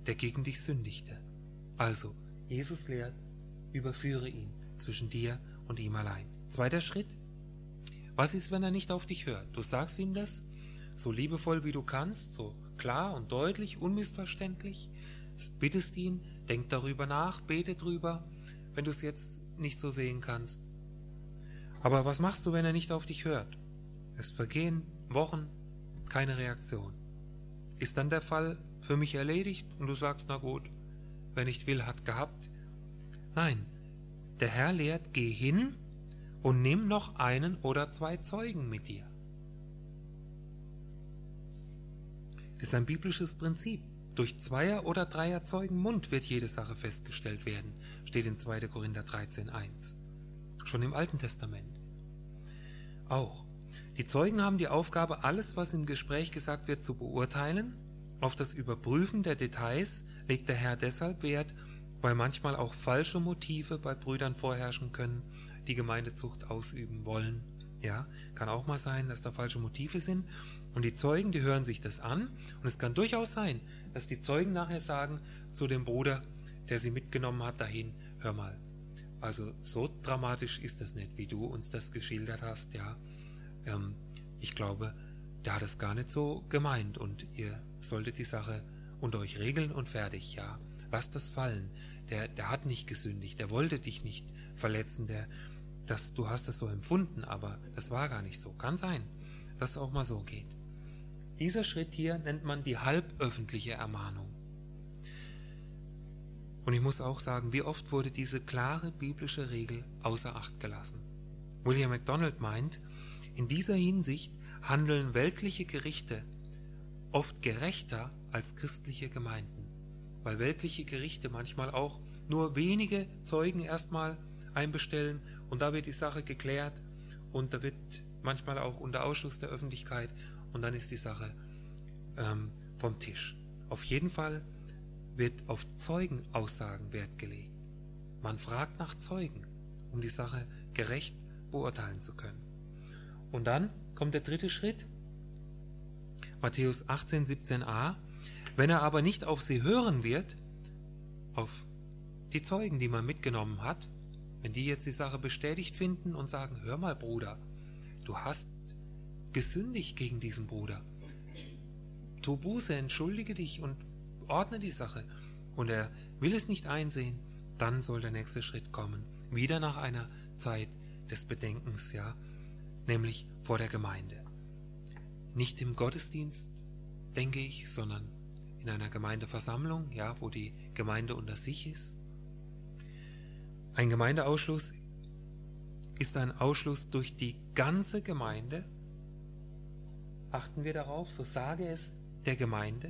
der gegen dich sündigte. Also, Jesus lehrt, überführe ihn zwischen dir und ihm allein. Zweiter Schritt: Was ist, wenn er nicht auf dich hört? Du sagst ihm das, so liebevoll wie du kannst, so klar und deutlich, unmissverständlich, bittest ihn, denk darüber nach, bete drüber, wenn du es jetzt nicht so sehen kannst. Aber was machst du, wenn er nicht auf dich hört? Es vergehen Wochen, keine Reaktion. Ist dann der Fall für mich erledigt und du sagst, na gut, wer nicht will, hat gehabt? Nein, der Herr lehrt, geh hin und nimm noch einen oder zwei Zeugen mit dir. Das ist ein biblisches Prinzip. Durch Zweier- oder Dreier Zeugen Mund wird jede Sache festgestellt werden, steht in 2. Korinther 13,1. Schon im Alten Testament. Auch. Die Zeugen haben die Aufgabe, alles, was im Gespräch gesagt wird, zu beurteilen. Auf das Überprüfen der Details legt der Herr deshalb Wert, weil manchmal auch falsche Motive bei Brüdern vorherrschen können, die Gemeindezucht ausüben wollen. Ja, kann auch mal sein, dass da falsche Motive sind. Und die Zeugen, die hören sich das an. Und es kann durchaus sein, dass die Zeugen nachher sagen zu dem Bruder, der sie mitgenommen hat, dahin, hör mal, also so dramatisch ist das nicht, wie du uns das geschildert hast, ja. Ich glaube, der hat es gar nicht so gemeint und ihr solltet die Sache unter euch regeln und fertig, ja. Lasst das fallen. Der hat nicht gesündigt, der wollte dich nicht verletzen, du hast das so empfunden, aber das war gar nicht so. Kann sein, dass es auch mal so geht. Dieser Schritt hier nennt man die halböffentliche Ermahnung. Und ich muss auch sagen, wie oft wurde diese klare biblische Regel außer Acht gelassen. William MacDonald meint, in dieser Hinsicht handeln weltliche Gerichte oft gerechter als christliche Gemeinden, weil weltliche Gerichte manchmal auch nur wenige Zeugen erstmal einbestellen und da wird die Sache geklärt und da wird manchmal auch unter Ausschluss der Öffentlichkeit und dann ist die Sache vom Tisch. Auf jeden Fall wird auf Zeugenaussagen Wert gelegt. Man fragt nach Zeugen, um die Sache gerecht beurteilen zu können. Und dann kommt der dritte Schritt, Matthäus 18, 17a. Wenn er aber nicht auf sie hören wird, auf die Zeugen, die man mitgenommen hat, wenn die jetzt die Sache bestätigt finden und sagen, hör mal Bruder, du hast gesündigt gegen diesen Bruder, tu Buße, entschuldige dich und ordne die Sache und er will es nicht einsehen, dann soll der nächste Schritt kommen, wieder nach einer Zeit des Bedenkens, ja, nämlich vor der Gemeinde. Nicht im Gottesdienst, denke ich, sondern in einer Gemeindeversammlung, ja, wo die Gemeinde unter sich ist. Ein Gemeindeausschluss ist ein Ausschluss durch die ganze Gemeinde. Achten wir darauf, so sage es der Gemeinde.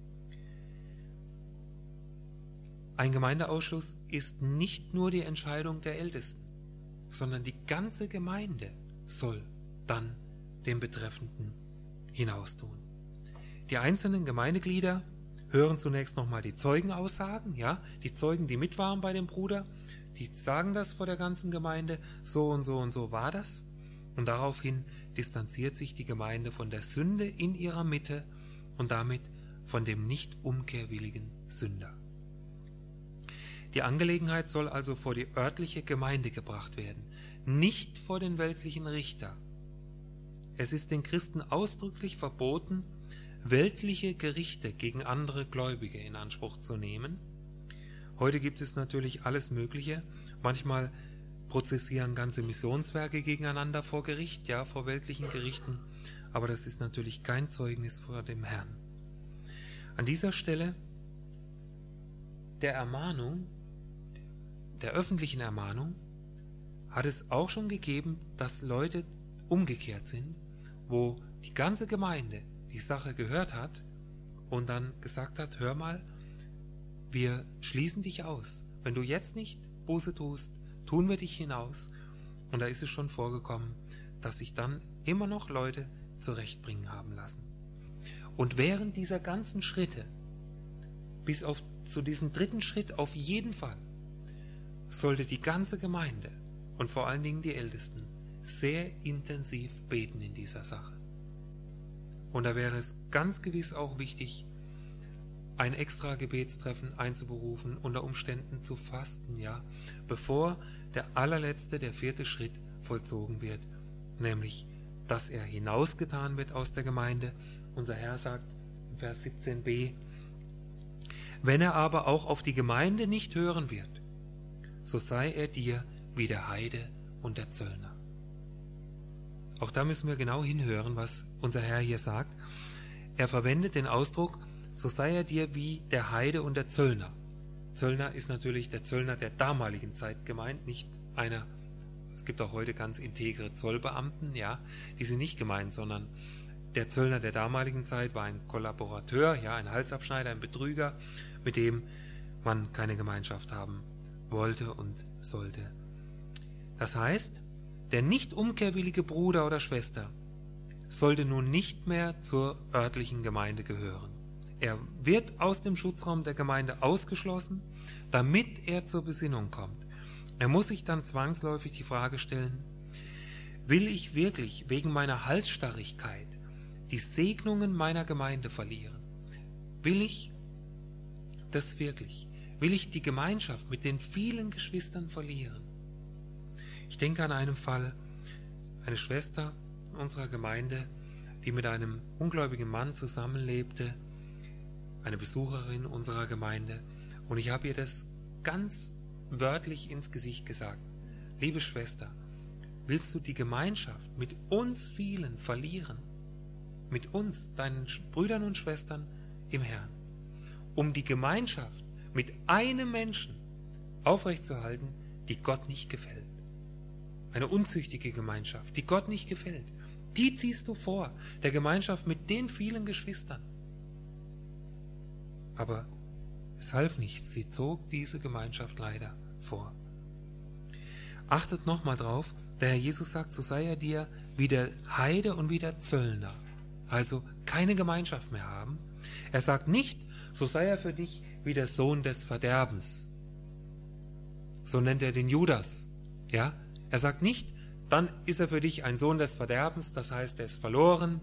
Ein Gemeindeausschluss ist nicht nur die Entscheidung der Ältesten, sondern die ganze Gemeinde soll dann den Betreffenden hinaustun. Die einzelnen Gemeindeglieder hören zunächst nochmal die Zeugenaussagen, ja, die Zeugen, die mit waren bei dem Bruder, die sagen das vor der ganzen Gemeinde, so und so und so war das. Und daraufhin distanziert sich die Gemeinde von der Sünde in ihrer Mitte und damit von dem nicht umkehrwilligen Sünder. Die Angelegenheit soll also vor die örtliche Gemeinde gebracht werden, nicht vor den weltlichen Richter. Es ist den Christen ausdrücklich verboten, weltliche Gerichte gegen andere Gläubige in Anspruch zu nehmen. Heute gibt es natürlich alles Mögliche. Manchmal prozessieren ganze Missionswerke gegeneinander vor Gericht, ja, vor weltlichen Gerichten. Aber das ist natürlich kein Zeugnis vor dem Herrn. An dieser Stelle der Ermahnung, der öffentlichen Ermahnung, hat es auch schon gegeben, dass Leute umgekehrt sind, wo die ganze Gemeinde die Sache gehört hat und dann gesagt hat, hör mal, wir schließen dich aus. Wenn du jetzt nicht Buße tust, tun wir dich hinaus. Und da ist es schon vorgekommen, dass sich dann immer noch Leute zurechtbringen haben lassen. Und während dieser ganzen Schritte, bis zu diesem dritten Schritt auf jeden Fall, sollte die ganze Gemeinde und vor allen Dingen die Ältesten sehr intensiv beten in dieser Sache. Und da wäre es ganz gewiss auch wichtig, ein extra Gebetstreffen einzuberufen, unter Umständen zu fasten, ja, bevor der allerletzte, der 4. Schritt vollzogen wird, nämlich, dass er hinausgetan wird aus der Gemeinde. Unser Herr sagt in Vers 17b, wenn er aber auch auf die Gemeinde nicht hören wird, so sei er dir wie der Heide und der Zöllner. Auch da müssen wir genau hinhören, was unser Herr hier sagt. Er verwendet den Ausdruck, so sei er dir wie der Heide und der Zöllner. Zöllner ist natürlich der Zöllner der damaligen Zeit gemeint, nicht einer, es gibt auch heute ganz integre Zollbeamten, ja, die sind nicht gemeint, sondern der Zöllner der damaligen Zeit war ein Kollaborateur, ja, ein Halsabschneider, ein Betrüger, mit dem man keine Gemeinschaft haben wollte und sollte. Das heißt, der nicht umkehrwillige Bruder oder Schwester sollte nun nicht mehr zur örtlichen Gemeinde gehören. Er wird aus dem Schutzraum der Gemeinde ausgeschlossen, damit er zur Besinnung kommt. Er muss sich dann zwangsläufig die Frage stellen, will ich wirklich wegen meiner Halsstarrigkeit die Segnungen meiner Gemeinde verlieren? Will ich das wirklich? Will ich die Gemeinschaft mit den vielen Geschwistern verlieren? Ich denke an einen Fall, eine Schwester unserer Gemeinde, die mit einem ungläubigen Mann zusammenlebte, eine Besucherin unserer Gemeinde, und ich habe ihr das ganz wörtlich ins Gesicht gesagt. Liebe Schwester, willst du die Gemeinschaft mit uns vielen verlieren? Mit uns, deinen Brüdern und Schwestern im Herrn, um die Gemeinschaft mit einem Menschen aufrechtzuerhalten, die Gott nicht gefällt. Eine unzüchtige Gemeinschaft, die Gott nicht gefällt. Die ziehst du vor, der Gemeinschaft mit den vielen Geschwistern. Aber es half nichts, sie zog diese Gemeinschaft leider vor. Achtet nochmal drauf, der Herr Jesus sagt, so sei er dir wie der Heide und wie der Zöllner. Also keine Gemeinschaft mehr haben. Er sagt nicht, so sei er für dich wie der Sohn des Verderbens. So nennt er den Judas. Ja? Er sagt nicht, dann ist er für dich ein Sohn des Verderbens, das heißt, er ist verloren,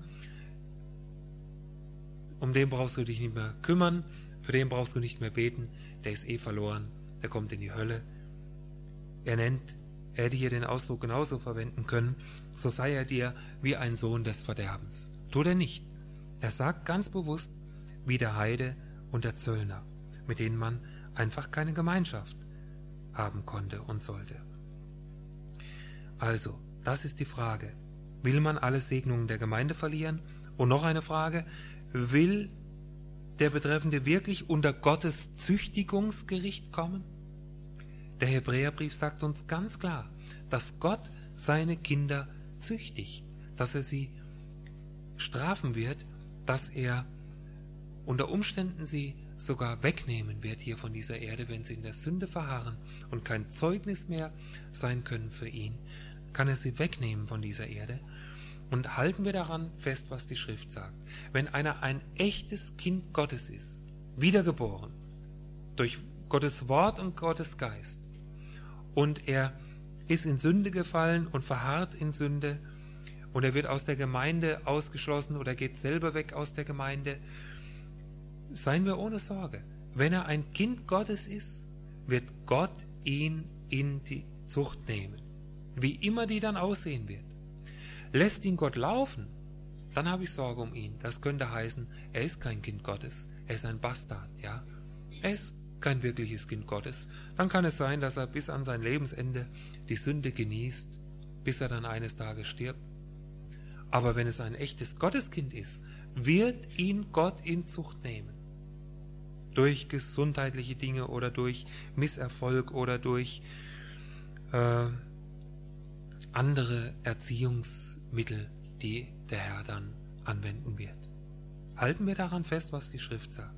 um den brauchst du dich nicht mehr kümmern, für den brauchst du nicht mehr beten, der ist verloren, der kommt in die Hölle. Er hätte hier den Ausdruck genauso verwenden können, so sei er dir wie ein Sohn des Verderbens. Tut er nicht. Er sagt ganz bewusst, wie der Heide und der Zöllner, mit denen man einfach keine Gemeinschaft haben konnte und sollte. Also, das ist die Frage. Will man alle Segnungen der Gemeinde verlieren? Und noch eine Frage, will der Betreffende wirklich unter Gottes Züchtigungsgericht kommen? Der Hebräerbrief sagt uns ganz klar, dass Gott seine Kinder züchtigt, dass er sie strafen wird, dass er unter Umständen sie sogar wegnehmen wird hier von dieser Erde, wenn sie in der Sünde verharren und kein Zeugnis mehr sein können für ihn, kann er sie wegnehmen von dieser Erde. Und halten wir daran fest, was die Schrift sagt. Wenn einer ein echtes Kind Gottes ist, wiedergeboren, durch Gottes Wort und Gottes Geist, und er ist in Sünde gefallen und verharrt in Sünde, und er wird aus der Gemeinde ausgeschlossen oder geht selber weg aus der Gemeinde, seien wir ohne Sorge. Wenn er ein Kind Gottes ist, wird Gott ihn in die Zucht nehmen. Wie immer die dann aussehen wird. Lässt ihn Gott laufen, dann habe ich Sorge um ihn. Das könnte heißen, er ist kein Kind Gottes, er ist ein Bastard, ja. Er ist kein wirkliches Kind Gottes. Dann kann es sein, dass er bis an sein Lebensende die Sünde genießt, bis er dann eines Tages stirbt. Aber wenn es ein echtes Gotteskind ist, wird ihn Gott in Zucht nehmen. Durch gesundheitliche Dinge oder durch Misserfolg oder durch andere Erziehungsmittel, die der Herr dann anwenden wird. Halten wir daran fest, was die Schrift sagt.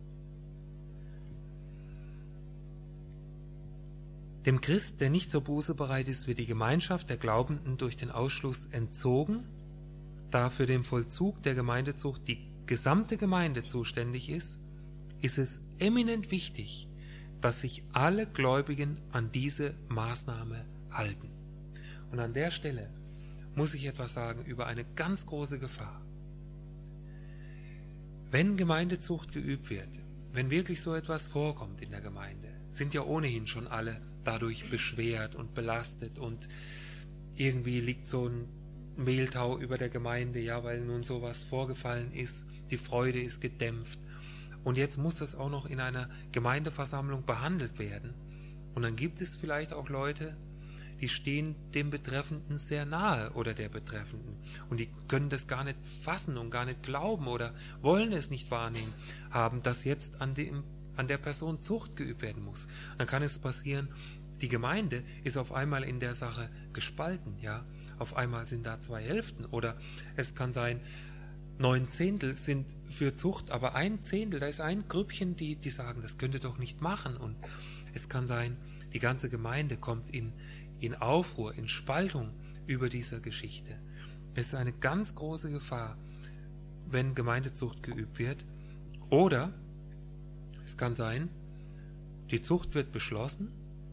Dem Christ, der nicht zur Buße bereit ist, wird die Gemeinschaft der Glaubenden durch den Ausschluss entzogen, da für den Vollzug der Gemeindezucht die gesamte Gemeinde zuständig ist es eminent wichtig, dass sich alle Gläubigen an diese Maßnahme halten. Und an der Stelle muss ich etwas sagen über eine ganz große Gefahr. Wenn Gemeindezucht geübt wird, wenn wirklich so etwas vorkommt in der Gemeinde, sind ja ohnehin schon alle dadurch beschwert und belastet und irgendwie liegt so ein Mehltau über der Gemeinde, ja, weil nun sowas vorgefallen ist, die Freude ist gedämpft und jetzt muss das auch noch in einer Gemeindeversammlung behandelt werden und dann gibt es vielleicht auch Leute, die stehen dem Betreffenden sehr nahe oder der Betreffenden und die können das gar nicht fassen und gar nicht glauben oder wollen es nicht wahrnehmen haben, dass jetzt an der Person Zucht geübt werden muss. Dann kann es passieren, die Gemeinde ist auf einmal in der Sache gespalten, ja. Auf einmal sind da 2 Hälften oder es kann sein, 9/10 sind für Zucht, aber 1/10, da ist ein Grüppchen, die sagen, das könnt ihr doch nicht machen und es kann sein, die ganze Gemeinde kommt in Aufruhr, in Spaltung über dieser Geschichte. Es ist eine ganz große Gefahr, wenn Gemeindezucht geübt wird. Oder es kann sein, die Zucht wird beschlossen,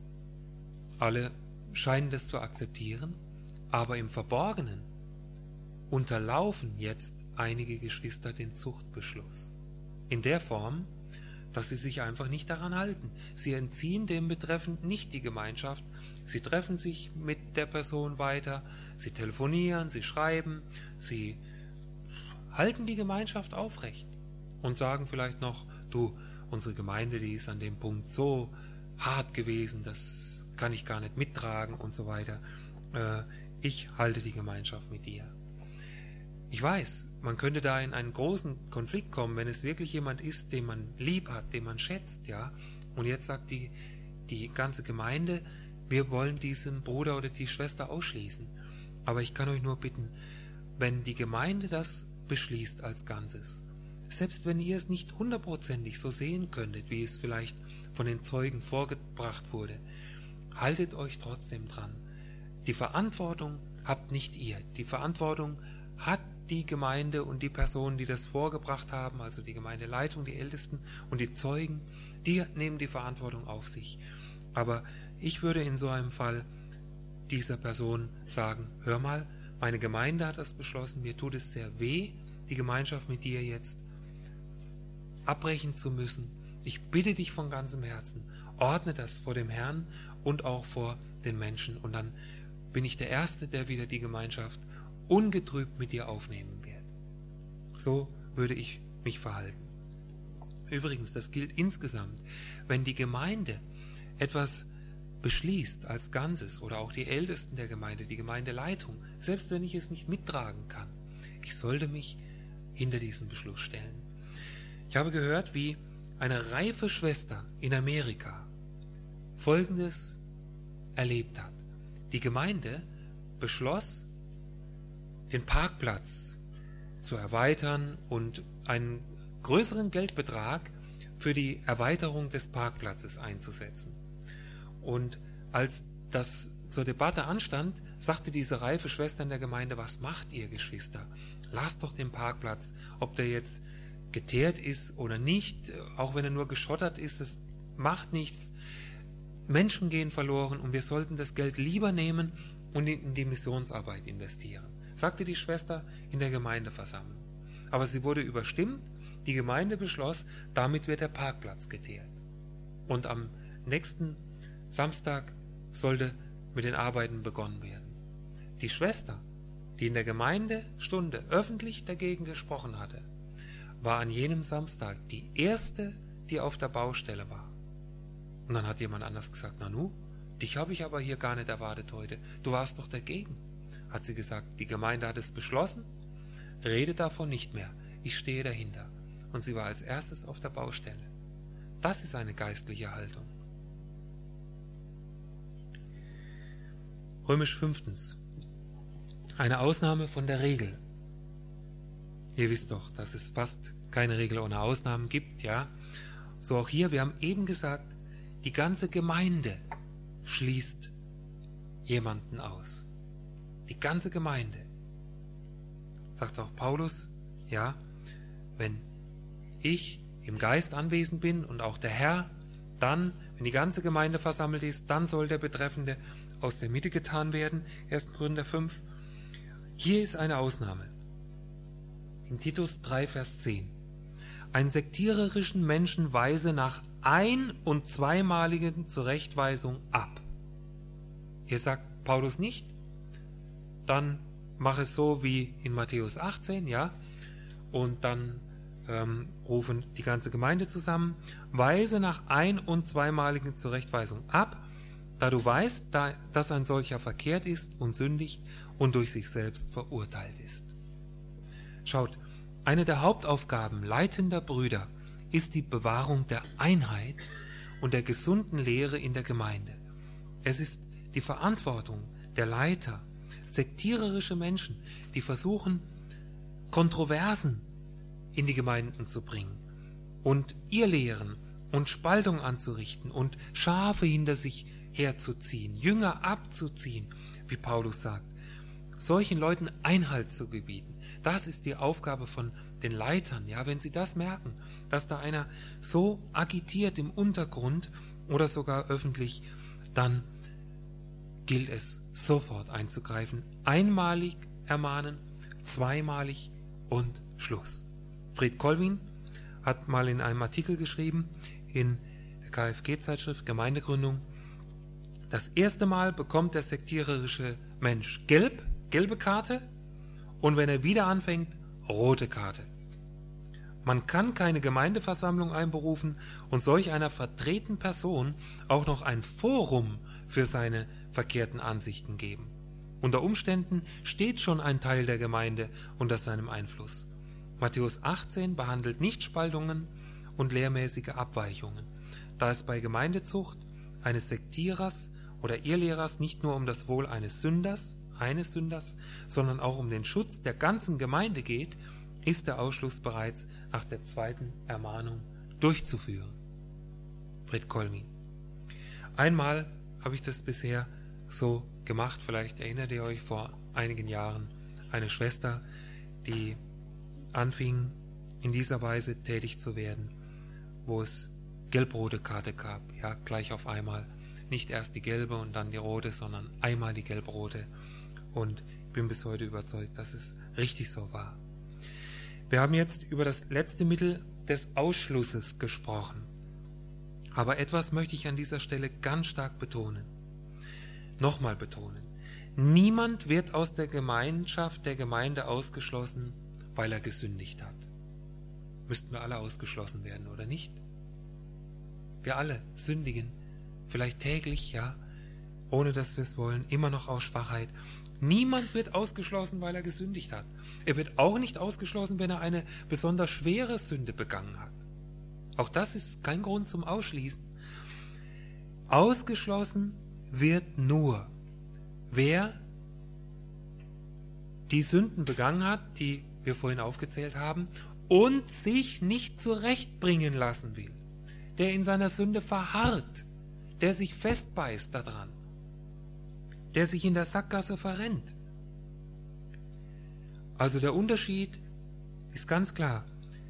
alle scheinen das zu akzeptieren, aber im Verborgenen unterlaufen jetzt einige Geschwister den Zuchtbeschluss. In der Form, dass sie sich einfach nicht daran halten. Sie entziehen dem Betreffenden nicht die Gemeinschaft. Sie treffen sich mit der Person weiter, sie telefonieren, sie schreiben, sie halten die Gemeinschaft aufrecht und sagen vielleicht noch, du, unsere Gemeinde, die ist an dem Punkt so hart gewesen, das kann ich gar nicht mittragen und so weiter. Ich halte die Gemeinschaft mit dir. Ich weiß, man könnte da in einen großen Konflikt kommen, wenn es wirklich jemand ist, den man lieb hat, den man schätzt, ja. Und jetzt sagt die ganze Gemeinde, wir wollen diesen Bruder oder die Schwester ausschließen. Aber ich kann euch nur bitten, wenn die Gemeinde das beschließt als Ganzes, selbst wenn ihr es nicht 100% so sehen könntet, wie es vielleicht von den Zeugen vorgebracht wurde, haltet euch trotzdem dran. Die Verantwortung habt nicht ihr. Die Verantwortung hat die Gemeinde und die Personen, die das vorgebracht haben, also die Gemeindeleitung, die Ältesten und die Zeugen, die nehmen die Verantwortung auf sich. Aber ich würde in so einem Fall dieser Person sagen, hör mal, meine Gemeinde hat das beschlossen, mir tut es sehr weh, die Gemeinschaft mit dir jetzt abbrechen zu müssen. Ich bitte dich von ganzem Herzen, ordne das vor dem Herrn und auch vor den Menschen und dann bin ich der Erste, der wieder die Gemeinschaft ungetrübt mit dir aufnehmen wird. So würde ich mich verhalten. Übrigens, das gilt insgesamt, wenn die Gemeinde etwas beschließt als Ganzes oder auch die Ältesten der Gemeinde, die Gemeindeleitung, selbst wenn ich es nicht mittragen kann, ich sollte mich hinter diesen Beschluss stellen. Ich habe gehört, wie eine reife Schwester in Amerika Folgendes erlebt hat. Die Gemeinde beschloss, den Parkplatz zu erweitern und einen größeren Geldbetrag für die Erweiterung des Parkplatzes einzusetzen. Und als das zur Debatte anstand, sagte diese reife Schwester in der Gemeinde, was macht ihr, Geschwister? Lasst doch den Parkplatz, ob der jetzt geteert ist oder nicht, auch wenn er nur geschottert ist, das macht nichts. Menschen gehen verloren und wir sollten das Geld lieber nehmen und in die Missionsarbeit investieren, sagte die Schwester in der Gemeindeversammlung. Aber sie wurde überstimmt, die Gemeinde beschloss, damit wird der Parkplatz geteert. Und am nächsten Samstag sollte mit den Arbeiten begonnen werden. Die Schwester, die in der Gemeindestunde öffentlich dagegen gesprochen hatte, war an jenem Samstag die erste, die auf der Baustelle war. Und dann hat jemand anders gesagt, Nanu, dich habe ich aber hier gar nicht erwartet heute. Du warst doch dagegen. Hat sie gesagt, die Gemeinde hat es beschlossen, rede davon nicht mehr, ich stehe dahinter. Und sie war als erstes auf der Baustelle. Das ist eine geistliche Haltung. Römisch 5. Eine Ausnahme von der Regel. Ihr wisst doch, dass es fast keine Regel ohne Ausnahmen gibt, ja? So auch hier, wir haben eben gesagt, die ganze Gemeinde schließt jemanden aus. Die ganze Gemeinde. Sagt auch Paulus, ja, wenn ich im Geist anwesend bin und auch der Herr, dann, wenn die ganze Gemeinde versammelt ist, dann soll der Betreffende aus der Mitte getan werden. 1. Korinther 5. Hier ist eine Ausnahme. In Titus 3, Vers 10. einen sektiererischen Menschen weise nach ein- und zweimaligen Zurechtweisung ab. Hier sagt Paulus nicht, dann mach es so wie in Matthäus 18, ja, und dann rufen die ganze Gemeinde zusammen, weise nach ein- und zweimaligen Zurechtweisung ab, da du weißt, dass ein solcher verkehrt ist und sündigt und durch sich selbst verurteilt ist. Schaut, eine der Hauptaufgaben leitender Brüder ist die Bewahrung der Einheit und der gesunden Lehre in der Gemeinde. Es ist die Verantwortung der Leiter, sektiererische Menschen, die versuchen, Kontroversen in die Gemeinden zu bringen und ihr Lehren und Spaltung anzurichten und Schafe hinter sich herzuziehen, Jünger abzuziehen, wie Paulus sagt, solchen Leuten Einhalt zu gebieten. Das ist die Aufgabe von den Leitern. Ja, wenn sie das merken, dass da einer so agitiert im Untergrund oder sogar öffentlich, dann gilt es sofort einzugreifen, einmalig ermahnen, zweimalig und Schluss. Fred Colvin hat mal in einem Artikel geschrieben, in der KfG-Zeitschrift Gemeindegründung, das erste Mal bekommt der sektiererische Mensch gelbe Karte, und wenn er wieder anfängt, rote Karte. Man kann keine Gemeindeversammlung einberufen und solch einer vertretenen Person auch noch ein Forum für seine verkehrten Ansichten geben. Unter Umständen steht schon ein Teil der Gemeinde unter seinem Einfluss. Matthäus 18 behandelt nicht Spaltungen und lehrmäßige Abweichungen, da es bei Gemeindezucht eines Sektierers oder Irrlehrers nicht nur um das Wohl eines Sünders, sondern auch um den Schutz der ganzen Gemeinde geht, ist der Ausschluss bereits nach der zweiten Ermahnung durchzuführen. Fred Colvin. Einmal habe ich das bisher so gemacht, vielleicht erinnert ihr euch vor einigen Jahren, eine Schwester, die anfing, in dieser Weise tätig zu werden, wo es gelb-rote Karte gab, ja, gleich auf einmal. Nicht erst die gelbe und dann die rote, sondern einmal die gelb-rote. Und ich bin bis heute überzeugt, dass es richtig so war. Wir haben jetzt über das letzte Mittel des Ausschlusses gesprochen. Aber etwas möchte ich an dieser Stelle ganz stark betonen. Nochmal betonen. Niemand wird aus der Gemeinschaft der Gemeinde ausgeschlossen, weil er gesündigt hat. Müssten wir alle ausgeschlossen werden, oder nicht? Wir alle sündigen, vielleicht täglich, ja, ohne dass wir es wollen, immer noch aus Schwachheit. Niemand wird ausgeschlossen, weil er gesündigt hat. Er wird auch nicht ausgeschlossen, wenn er eine besonders schwere Sünde begangen hat. Auch das ist kein Grund zum Ausschließen. Ausgeschlossen wird nur, wer die Sünden begangen hat, die wir vorhin aufgezählt haben, und sich nicht zurechtbringen lassen will, der in seiner Sünde verharrt, der sich festbeißt daran, der sich in der Sackgasse verrennt. Also der Unterschied ist ganz klar.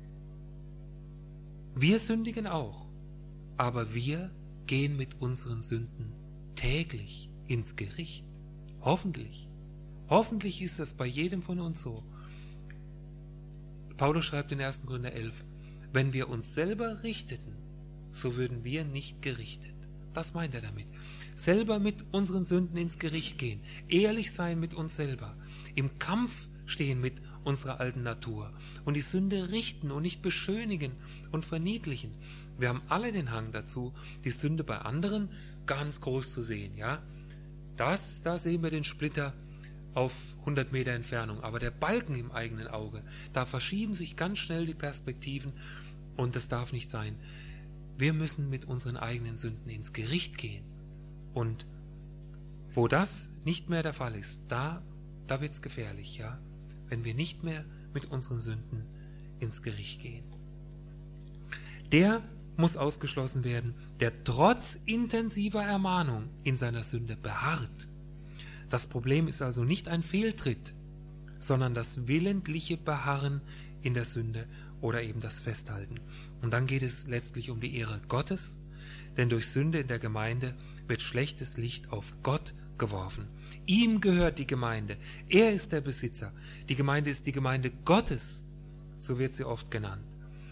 Wir sündigen auch, aber wir gehen mit unseren Sünden täglich ins Gericht. Hoffentlich. Hoffentlich ist das bei jedem von uns so. Paulus schreibt in 1. Korinther 11, wenn wir uns selber richteten, so würden wir nicht gerichtet. Das meint er damit. Selber mit unseren Sünden ins Gericht gehen, ehrlich sein mit uns selber, im Kampf stehen mit unserer alten Natur und die Sünde richten und nicht beschönigen und verniedlichen. Wir haben alle den Hang dazu, die Sünde bei anderen ganz groß zu sehen. Ja, da sehen wir den Splitter auf 100 Meter Entfernung, aber der Balken im eigenen Auge, da verschieben sich ganz schnell die Perspektiven und das darf nicht sein. Wir müssen mit unseren eigenen Sünden ins Gericht gehen. Und wo das nicht mehr der Fall ist, da wird es gefährlich, ja, wenn wir nicht mehr mit unseren Sünden ins Gericht gehen. Der muss ausgeschlossen werden, der trotz intensiver Ermahnung in seiner Sünde beharrt. Das Problem ist also nicht ein Fehltritt, sondern das willentliche Beharren in der Sünde oder eben das Festhalten. Und dann geht es letztlich um die Ehre Gottes, denn durch Sünde in der Gemeinde wird schlechtes Licht auf Gott geworfen. Ihm gehört die Gemeinde. Er ist der Besitzer. Die Gemeinde ist die Gemeinde Gottes, so wird sie oft genannt.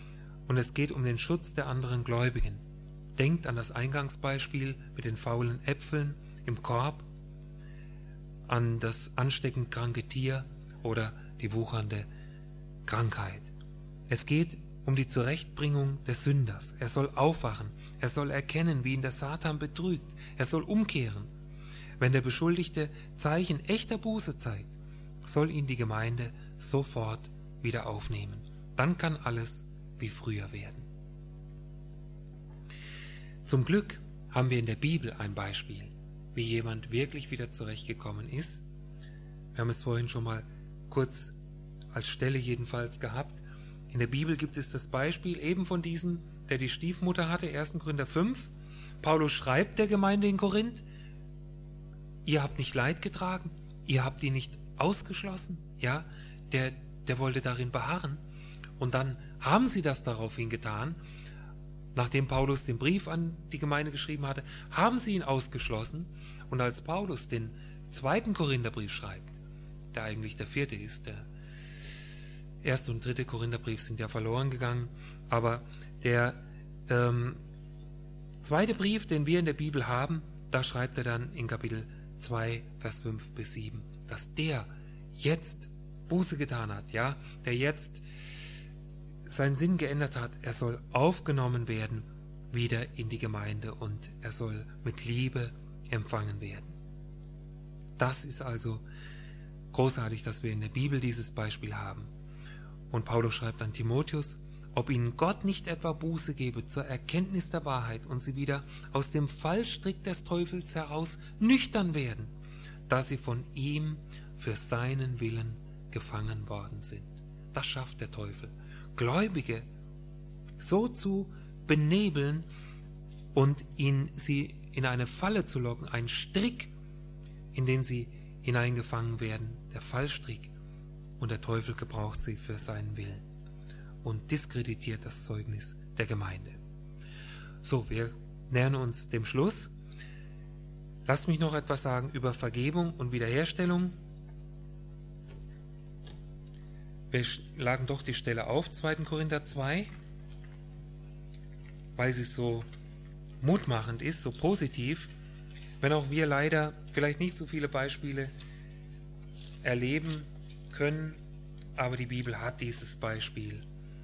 und es geht um den Schutz der anderen Gläubigen. Denkt an das Eingangsbeispiel mit den faulen Äpfeln im Korb, an das ansteckend kranke Tier oder die wuchernde Krankheit. Es geht um die Zurechtbringung des Sünders. Er soll aufwachen, er soll erkennen, wie ihn der Satan betrügt, er soll umkehren. Wenn der Beschuldigte Zeichen echter Buße zeigt, soll ihn die Gemeinde sofort wieder aufnehmen. Dann kann alles wie früher werden. Zum Glück haben wir in der Bibel ein Beispiel, wie jemand wirklich wieder zurechtgekommen ist. Wir haben es vorhin schon mal kurz als Stelle jedenfalls gehabt. In der Bibel gibt es das Beispiel eben von diesem, der die Stiefmutter hatte, 1. Korinther 5. Paulus schreibt der Gemeinde in Korinth, ihr habt nicht Leid getragen, ihr habt ihn nicht ausgeschlossen, ja, der wollte darin beharren. Und dann haben sie das daraufhin getan, nachdem Paulus den Brief an die Gemeinde geschrieben hatte, haben sie ihn ausgeschlossen. Und als Paulus den 2. Korintherbrief schreibt, der eigentlich der 4. ist, der 1. und 3. Korintherbrief sind ja verloren gegangen, aber der 2. Brief, den wir in der Bibel haben, da schreibt er dann in Kapitel 2, Vers 5 bis 7, dass der jetzt Buße getan hat, ja, der jetzt seinen Sinn geändert hat, er soll aufgenommen werden wieder in die Gemeinde und er soll mit Liebe empfangen werden. Das ist also großartig, dass wir in der Bibel dieses Beispiel haben. Und Paulus schreibt an Timotheus, ob ihnen Gott nicht etwa Buße gebe zur Erkenntnis der Wahrheit und sie wieder aus dem Fallstrick des Teufels heraus nüchtern werden, da sie von ihm für seinen Willen gefangen worden sind. Das schafft der Teufel. Gläubige so zu benebeln und sie in eine Falle zu locken, einen Strick, in den sie hineingefangen werden, der Fallstrick, und der Teufel gebraucht sie für seinen Willen und diskreditiert das Zeugnis der Gemeinde. So, wir nähern uns dem Schluss. Lasst mich noch etwas sagen über Vergebung und Wiederherstellung. Wir schlagen doch die Stelle auf, 2. Korinther 2, weil sie so mutmachend ist, so positiv, wenn auch wir leider vielleicht nicht so viele Beispiele erleben können, aber die Bibel hat dieses Beispiel.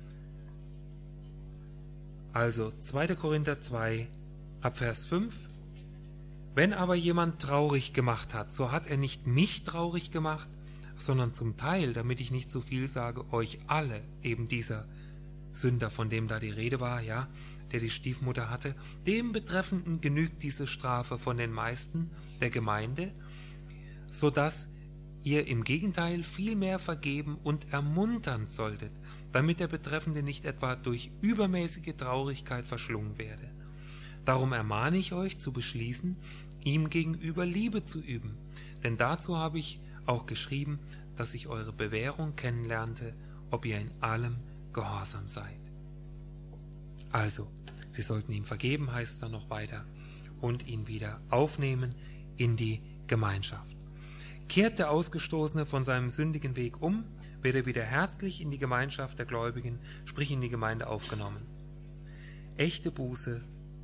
Also 2. Korinther 2, ab Vers 5. Wenn aber jemand traurig gemacht hat, so hat er nicht mich traurig gemacht, sondern zum Teil, damit ich nicht zu viel sage, euch alle, eben dieser Sünder, von dem da die Rede war, ja, der die Stiefmutter hatte, dem Betreffenden genügt diese Strafe von den meisten der Gemeinde, so dass ihr im Gegenteil viel mehr vergeben und ermuntern solltet, damit der Betreffende nicht etwa durch übermäßige Traurigkeit verschlungen werde. Darum ermahne ich euch zu beschließen, ihm gegenüber Liebe zu üben, denn dazu habe ich auch geschrieben, dass ich eure Bewährung kennenlernte, ob ihr in allem gehorsam seid. Also, sie sollten ihm vergeben, heißt es dann noch weiter, und ihn wieder aufnehmen in die Gemeinschaft. Kehrt der Ausgestoßene von seinem sündigen Weg um, wird er wieder herzlich in die Gemeinschaft der Gläubigen, sprich in die Gemeinde aufgenommen. Echte Buße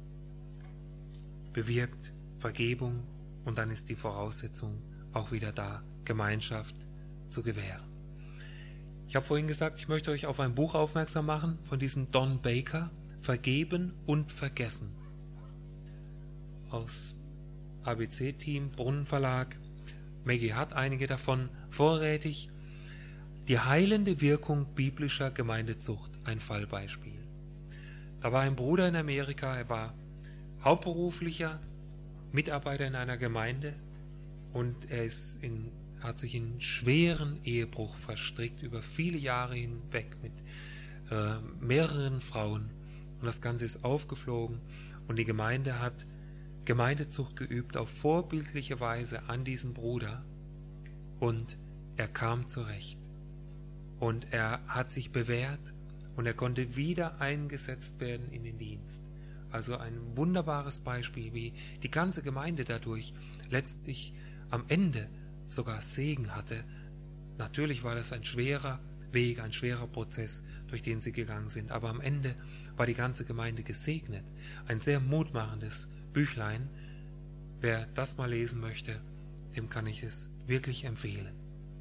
bewirkt Vergebung und dann ist die Voraussetzung auch wieder da, Gemeinschaft zu gewähren. Ich habe vorhin gesagt, ich möchte euch auf ein Buch aufmerksam machen von diesem Don Baker, Vergeben und Vergessen. Aus ABC-Team, Brunnenverlag. Maggie hat einige davon vorrätig. Die heilende Wirkung biblischer Gemeindezucht, ein Fallbeispiel. Da war ein Bruder in Amerika, er war hauptberuflicher Mitarbeiter in einer Gemeinde und er hat sich in schweren Ehebruch verstrickt, über viele Jahre hinweg mit mehreren Frauen. Und das Ganze ist aufgeflogen und die Gemeinde hat Gemeindezucht geübt auf vorbildliche Weise an diesem Bruder und er kam zurecht und er hat sich bewährt und er konnte wieder eingesetzt werden in den Dienst. Also ein wunderbares Beispiel, wie die ganze Gemeinde dadurch letztlich am Ende sogar Segen hatte. Natürlich war das ein schwerer Weg, ein schwerer Prozess, durch den sie gegangen sind. Aber am Ende war die ganze Gemeinde gesegnet. Ein sehr mutmachendes Büchlein. Wer das mal lesen möchte, dem kann ich es wirklich empfehlen.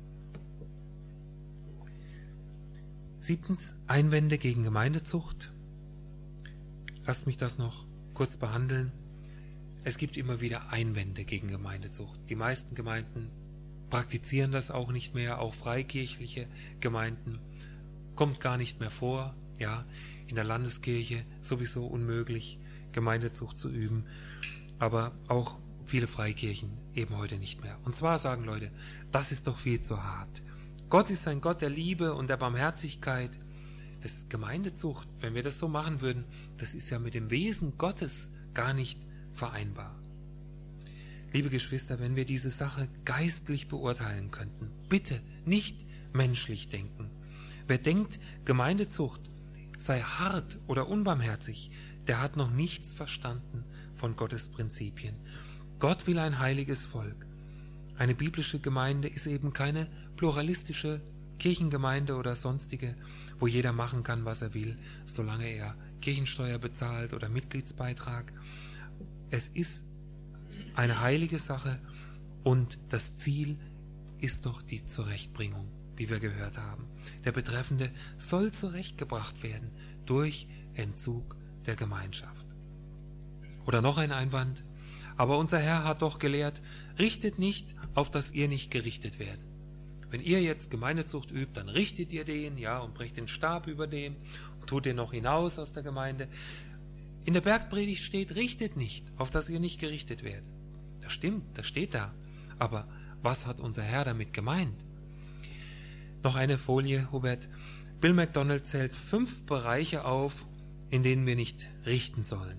7. Einwände gegen Gemeindezucht. Lasst mich das noch kurz behandeln. Es gibt immer wieder Einwände gegen Gemeindezucht. Die meisten Gemeinden praktizieren das auch nicht mehr, auch freikirchliche Gemeinden. Kommt gar nicht mehr vor, ja, in der Landeskirche sowieso unmöglich, Gemeindezucht zu üben, aber auch viele Freikirchen eben heute nicht mehr. Und zwar sagen Leute, das ist doch viel zu hart. Gott ist ein Gott der Liebe und der Barmherzigkeit. Das ist Gemeindezucht, wenn wir das so machen würden, das ist ja mit dem Wesen Gottes gar nicht vereinbar. Liebe Geschwister, wenn wir diese Sache geistlich beurteilen könnten, bitte nicht menschlich denken. Wer denkt, Gemeindezucht sei hart oder unbarmherzig, der hat noch nichts verstanden von Gottes Prinzipien. Gott will ein heiliges Volk. Eine biblische Gemeinde ist eben keine pluralistische Kirchengemeinde oder sonstige, wo jeder machen kann, was er will, solange er Kirchensteuer bezahlt oder Mitgliedsbeitrag. Es ist eine heilige Sache und das Ziel ist doch die Zurechtbringung, wie wir gehört haben. Der Betreffende soll zurechtgebracht werden durch Entzug der Gemeinschaft. Oder noch ein Einwand. Aber unser Herr hat doch gelehrt, richtet nicht, auf dass ihr nicht gerichtet werdet. Wenn ihr jetzt Gemeindezucht übt, dann richtet ihr den, ja, und brecht den Stab über dem und tut den noch hinaus aus der Gemeinde. In der Bergpredigt steht, richtet nicht, auf dass ihr nicht gerichtet werdet. Das stimmt, das steht da. Aber was hat unser Herr damit gemeint? Noch eine Folie, Hubert. Bill McDonald zählt 5 Bereiche auf, in denen wir nicht richten sollen.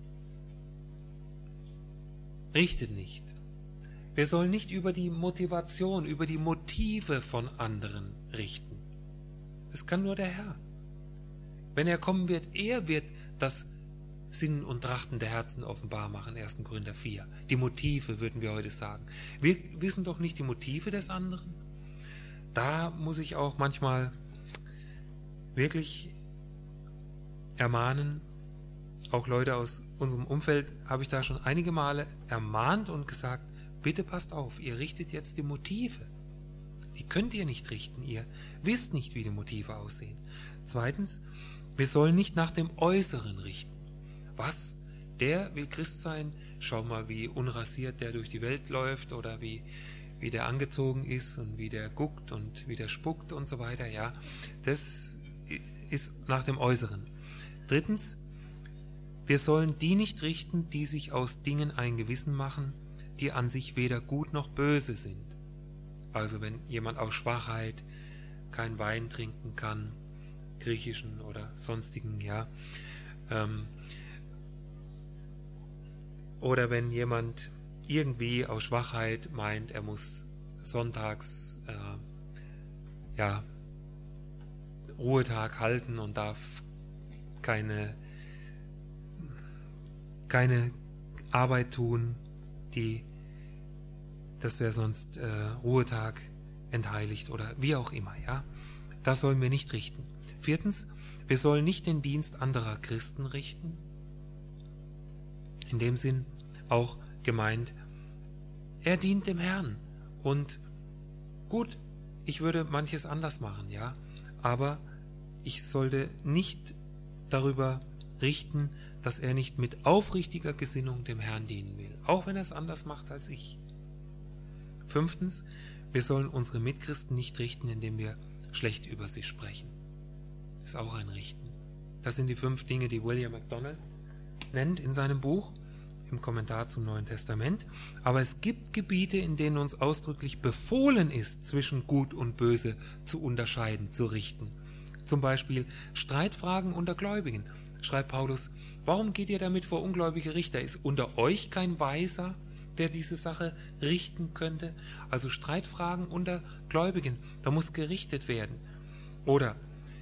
Richtet nicht. Wir sollen nicht über die Motivation, über die Motive von anderen richten. Das kann nur der Herr. Wenn er kommen wird, er wird das Sinnen und Trachten der Herzen offenbar machen, 1. Korinther 4. Die Motive, würden wir heute sagen. Wir wissen doch nicht die Motive des anderen. Da muss ich auch manchmal wirklich ermahnen, auch Leute aus unserem Umfeld habe ich da schon einige Male ermahnt und gesagt, bitte passt auf, ihr richtet jetzt die Motive. Die könnt ihr nicht richten, ihr wisst nicht, wie die Motive aussehen. 2. Wir sollen nicht nach dem Äußeren richten. Was? Der will Christ sein? Schau mal, wie unrasiert der durch die Welt läuft oder wie der angezogen ist und wie der guckt und wie der spuckt und so weiter. Ja, das ist nach dem Äußeren. 3. Wir sollen die nicht richten, die sich aus Dingen ein Gewissen machen, die an sich weder gut noch böse sind. Also wenn jemand aus Schwachheit kein Wein trinken kann, griechischen oder sonstigen, ja, oder wenn jemand irgendwie aus Schwachheit meint, er muss sonntags Ruhetag halten und darf keine Arbeit tun, das wäre sonst Ruhetag entheiligt oder wie auch immer, ja. Das sollen wir nicht richten. 4. Wir sollen nicht den Dienst anderer Christen richten. In dem Sinn auch gemeint, er dient dem Herrn. Und gut, ich würde manches anders machen, ja, aber ich sollte nicht darüber richten, dass er nicht mit aufrichtiger Gesinnung dem Herrn dienen will, auch wenn er es anders macht als ich. 5. Wir sollen unsere Mitchristen nicht richten, indem wir schlecht über sie sprechen. Ist auch ein Richten. Das sind die 5 Dinge, die William MacDonald nennt in seinem Buch, im Kommentar zum Neuen Testament. Aber es gibt Gebiete, in denen uns ausdrücklich befohlen ist, zwischen Gut und Böse zu unterscheiden, zu richten. Zum Beispiel Streitfragen unter Gläubigen. Schreibt Paulus, warum geht ihr damit vor ungläubige Richter? Ist unter euch kein Weiser, der diese Sache richten könnte? Also Streitfragen unter Gläubigen, da muss gerichtet werden. Oder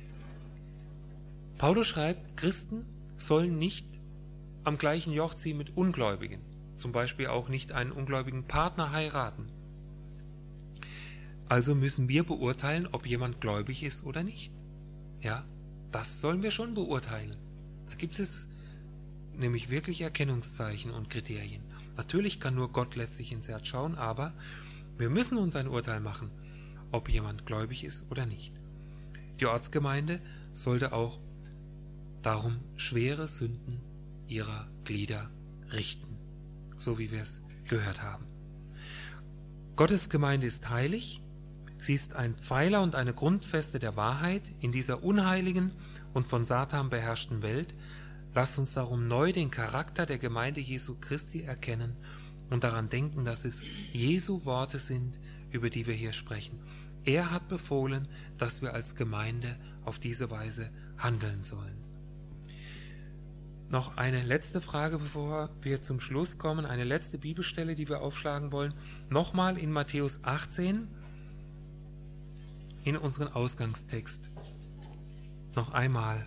Paulus schreibt, Christen sollen nicht am gleichen Joch ziehen mit Ungläubigen. Zum Beispiel auch nicht einen ungläubigen Partner heiraten. Also müssen wir beurteilen, ob jemand gläubig ist oder nicht. Ja, das sollen wir schon beurteilen. Da gibt es nämlich wirklich Erkennungszeichen und Kriterien. Natürlich kann nur Gott letztlich ins Herz schauen, aber wir müssen uns ein Urteil machen, ob jemand gläubig ist oder nicht. Die Ortsgemeinde sollte auch darum schwere Sünden ihrer Glieder richten, so wie wir es gehört haben. Gottes Gemeinde ist heilig, sie ist ein Pfeiler und eine Grundfeste der Wahrheit in dieser unheiligen und von Satan beherrschten Welt. Lasst uns darum neu den Charakter der Gemeinde Jesu Christi erkennen und daran denken, dass es Jesu Worte sind, über die wir hier sprechen. Er hat befohlen, dass wir als Gemeinde auf diese Weise handeln sollen. Noch eine letzte Frage, bevor wir zum Schluss kommen, eine letzte Bibelstelle, die wir aufschlagen wollen. Nochmal in Matthäus 18, in unseren Ausgangstext. Noch einmal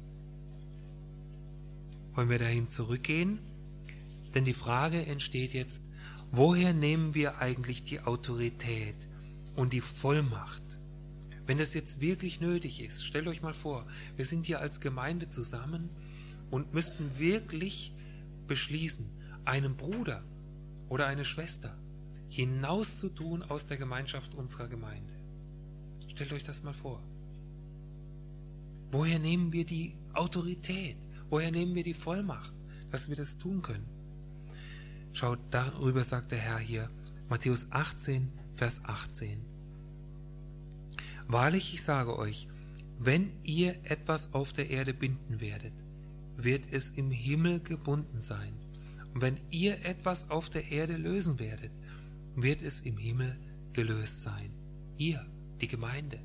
wollen wir dahin zurückgehen, denn die Frage entsteht jetzt, woher nehmen wir eigentlich die Autorität und die Vollmacht? Wenn das jetzt wirklich nötig ist, stellt euch mal vor, wir sind hier als Gemeinde zusammen und müssten wirklich beschließen, einem Bruder oder eine Schwester hinauszutun aus der Gemeinschaft unserer Gemeinde. Stellt euch das mal vor. Woher nehmen wir die Autorität? Woher nehmen wir die Vollmacht, dass wir das tun können? Schaut, darüber sagt der Herr hier, Matthäus 18, Vers 18. Wahrlich, ich sage euch, wenn ihr etwas auf der Erde binden werdet, wird es im Himmel gebunden sein. Und wenn ihr etwas auf der Erde lösen werdet, wird es im Himmel gelöst sein. Ihr, die Gemeinde.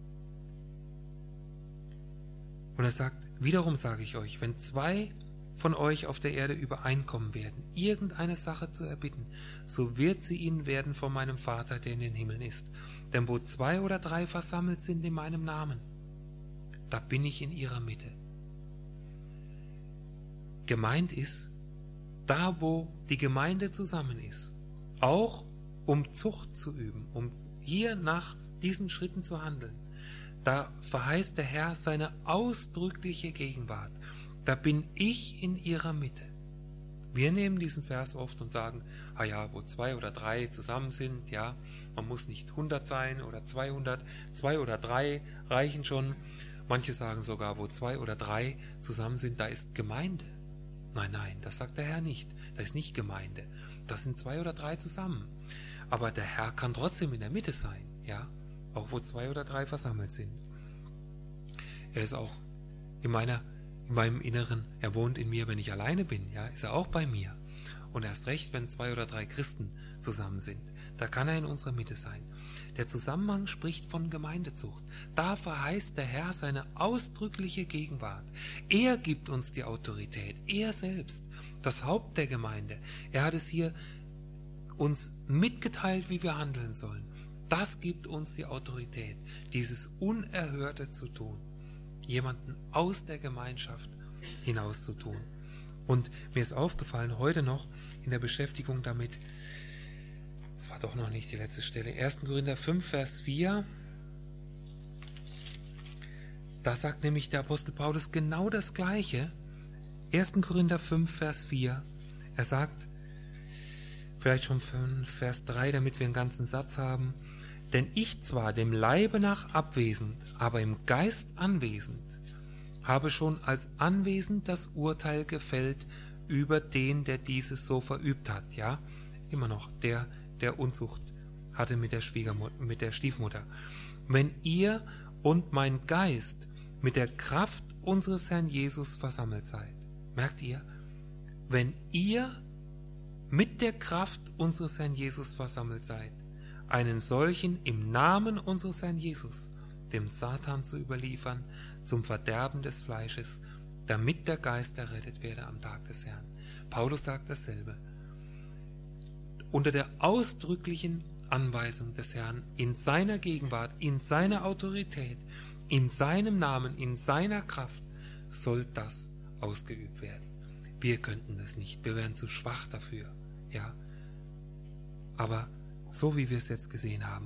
Und er sagt, wiederum sage ich euch, wenn zwei von euch auf der Erde übereinkommen werden, irgendeine Sache zu erbitten, so wird sie ihnen werden von meinem Vater, der in den Himmeln ist. Denn wo 2 oder 3 versammelt sind in meinem Namen, da bin ich in ihrer Mitte. Gemeint ist, da wo die Gemeinde zusammen ist, auch um Zucht zu üben, um hier nach diesen Schritten zu handeln, da verheißt der Herr seine ausdrückliche Gegenwart. Da bin ich in ihrer Mitte. Wir nehmen diesen Vers oft und sagen, wo 2 oder 3 zusammen sind, ja, man muss nicht 100 sein oder 200, 2 oder 3 reichen schon. Manche sagen sogar, wo 2 oder 3 zusammen sind, da ist Gemeinde. Nein, das sagt der Herr nicht. Da ist nicht Gemeinde. Das sind 2 oder 3 zusammen. Aber der Herr kann trotzdem in der Mitte sein, ja, auch wo 2 oder 3 versammelt sind. Er ist auch in meinem Inneren, er wohnt in mir, wenn ich alleine bin, ja, ist er auch bei mir. Und erst recht, wenn 2 oder 3 Christen zusammen sind, da kann er in unserer Mitte sein. Der Zusammenhang spricht von Gemeindezucht. Da verheißt der Herr seine ausdrückliche Gegenwart. Er gibt uns die Autorität, er selbst, das Haupt der Gemeinde. Er hat es hier uns mitgeteilt, wie wir handeln sollen. Das gibt uns die Autorität, dieses Unerhörte zu tun, jemanden aus der Gemeinschaft hinauszutun. Und mir ist aufgefallen, heute noch in der Beschäftigung damit, das war doch noch nicht die letzte Stelle, 1. Korinther 5, Vers 4, da sagt nämlich der Apostel Paulus genau das Gleiche. 1. Korinther 5, Vers 4, er sagt, vielleicht schon von Vers 3, damit wir einen ganzen Satz haben, denn ich zwar dem Leibe nach abwesend, aber im Geist anwesend, habe schon als anwesend das Urteil gefällt über den, der dieses so verübt hat. Ja, immer noch der Unzucht hatte mit der Stiefmutter. Wenn ihr und mein Geist mit der Kraft unseres Herrn Jesus versammelt seid. Merkt ihr? Wenn ihr mit der Kraft unseres Herrn Jesus versammelt seid, einen solchen im Namen unseres Herrn Jesus, dem Satan zu überliefern, zum Verderben des Fleisches, damit der Geist errettet werde am Tag des Herrn. Paulus sagt dasselbe. Unter der ausdrücklichen Anweisung des Herrn, in seiner Gegenwart, in seiner Autorität, in seinem Namen, in seiner Kraft, soll das ausgeübt werden. Wir könnten das nicht, wir wären zu schwach dafür, ja. Aber so wie wir es jetzt gesehen haben,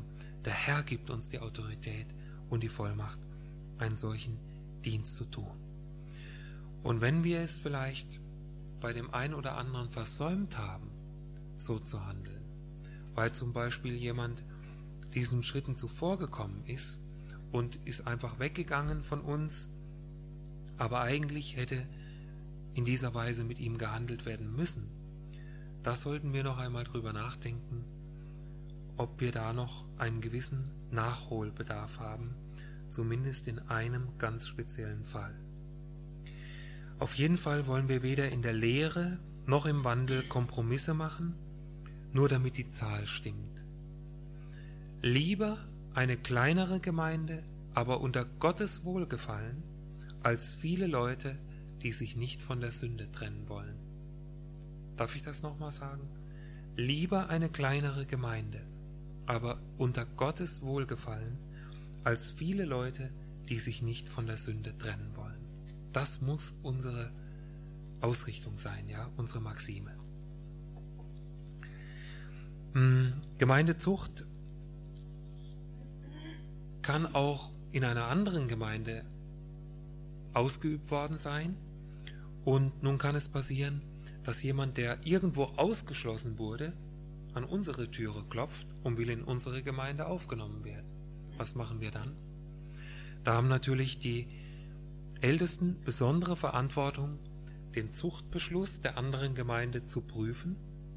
Der Herr gibt uns die Autorität und die Vollmacht, einen solchen Dienst zu tun. Und wenn wir es vielleicht bei dem einen oder anderen versäumt haben, so zu handeln, weil zum Beispiel jemand diesen Schritten zuvor gekommen ist und ist einfach weggegangen von uns, aber eigentlich hätte in dieser Weise mit ihm gehandelt werden müssen, da sollten wir noch einmal drüber nachdenken, ob wir da noch einen gewissen Nachholbedarf haben, zumindest in einem ganz speziellen Fall. Auf jeden Fall wollen wir weder in der Lehre noch im Wandel Kompromisse machen, nur damit die Zahl stimmt. Lieber eine kleinere Gemeinde, aber unter Gottes Wohlgefallen, als viele Leute, die sich nicht von der Sünde trennen wollen. Darf ich das nochmal sagen? Lieber eine kleinere Gemeinde, aber unter Gottes Wohlgefallen, als viele Leute, die sich nicht von der Sünde trennen wollen. Das muss unsere Ausrichtung sein, ja, unsere Maxime. Gemeindezucht kann auch in einer anderen Gemeinde ausgeübt worden sein. Und nun kann es passieren, dass jemand, der irgendwo ausgeschlossen wurde, an unsere Türe klopft und will in unsere Gemeinde aufgenommen werden. Was machen wir dann? Da haben natürlich die Ältesten besondere Verantwortung, den Zuchtbeschluss der anderen Gemeinde zu prüfen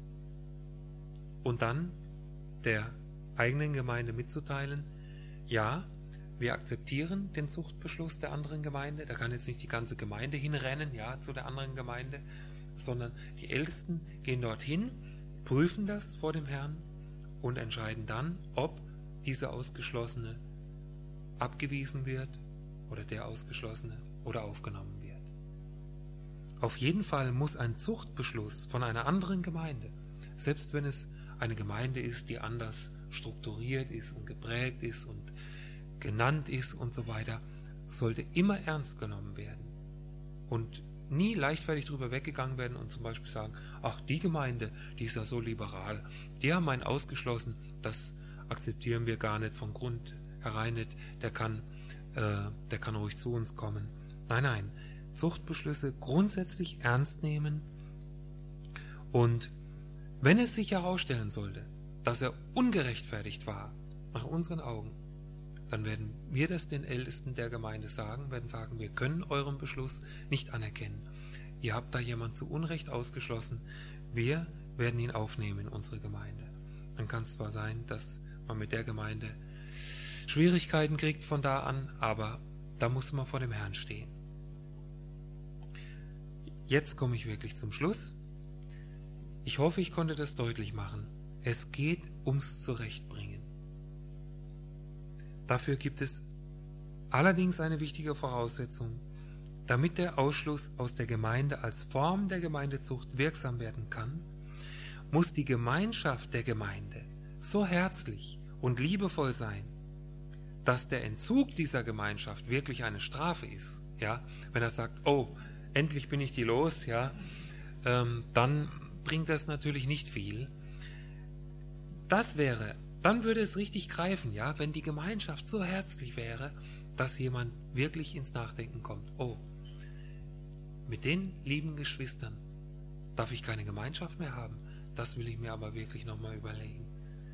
und dann der eigenen Gemeinde mitzuteilen, ja, wir akzeptieren den Zuchtbeschluss der anderen Gemeinde. Da kann jetzt nicht die ganze Gemeinde hinrennen, ja, zu der anderen Gemeinde, sondern die Ältesten gehen dorthin, prüfen das vor dem Herrn und entscheiden dann, ob dieser Ausgeschlossene abgewiesen wird oder der Ausgeschlossene oder aufgenommen wird. Auf jeden Fall muss ein Zuchtbeschluss von einer anderen Gemeinde, selbst wenn es eine Gemeinde ist, die anders strukturiert ist und geprägt ist und genannt ist und so weiter, sollte immer ernst genommen werden und nie leichtfertig drüber weggegangen werden und zum Beispiel sagen, ach, die Gemeinde, die ist ja so liberal, die haben einen ausgeschlossen, das akzeptieren wir gar nicht von Grund herein nicht, der kann ruhig zu uns kommen. Nein, Zuchtbeschlüsse grundsätzlich ernst nehmen und wenn es sich herausstellen sollte, dass er ungerechtfertigt war, nach unseren Augen, dann werden wir das den Ältesten der Gemeinde sagen, werden sagen, wir können euren Beschluss nicht anerkennen. Ihr habt da jemand zu Unrecht ausgeschlossen, wir werden ihn aufnehmen in unsere Gemeinde. Dann kann es zwar sein, dass man mit der Gemeinde Schwierigkeiten kriegt von da an, aber da muss man vor dem Herrn stehen. Jetzt komme ich wirklich zum Schluss. Ich hoffe, ich konnte das deutlich machen. Es geht ums Zurechtbringen. Dafür gibt es allerdings eine wichtige Voraussetzung. Damit der Ausschluss aus der Gemeinde als Form der Gemeindezucht wirksam werden kann, muss die Gemeinschaft der Gemeinde so herzlich und liebevoll sein, dass der Entzug dieser Gemeinschaft wirklich eine Strafe ist. Ja? Wenn er sagt, oh, endlich bin ich die los, ja, dann bringt das natürlich nicht viel. Dann würde es richtig greifen, ja, wenn die Gemeinschaft so herzlich wäre, dass jemand wirklich ins Nachdenken kommt. Oh, mit den lieben Geschwistern darf ich keine Gemeinschaft mehr haben. Das will ich mir aber wirklich nochmal überlegen.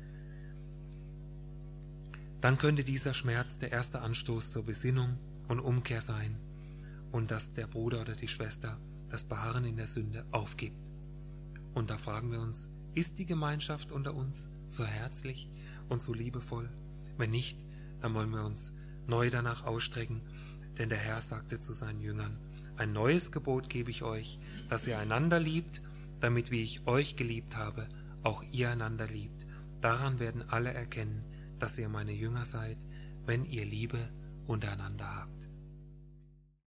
Dann könnte dieser Schmerz der erste Anstoß zur Besinnung und Umkehr sein und dass der Bruder oder die Schwester das Beharren in der Sünde aufgibt. Und da fragen wir uns, ist die Gemeinschaft unter uns so herzlich und so liebevoll? Wenn nicht, dann wollen wir uns neu danach ausstrecken, denn der Herr sagte zu seinen Jüngern, ein neues Gebot gebe ich euch, dass ihr einander liebt, damit wie ich euch geliebt habe, auch ihr einander liebt. Daran werden alle erkennen, dass ihr meine Jünger seid, wenn ihr Liebe untereinander habt.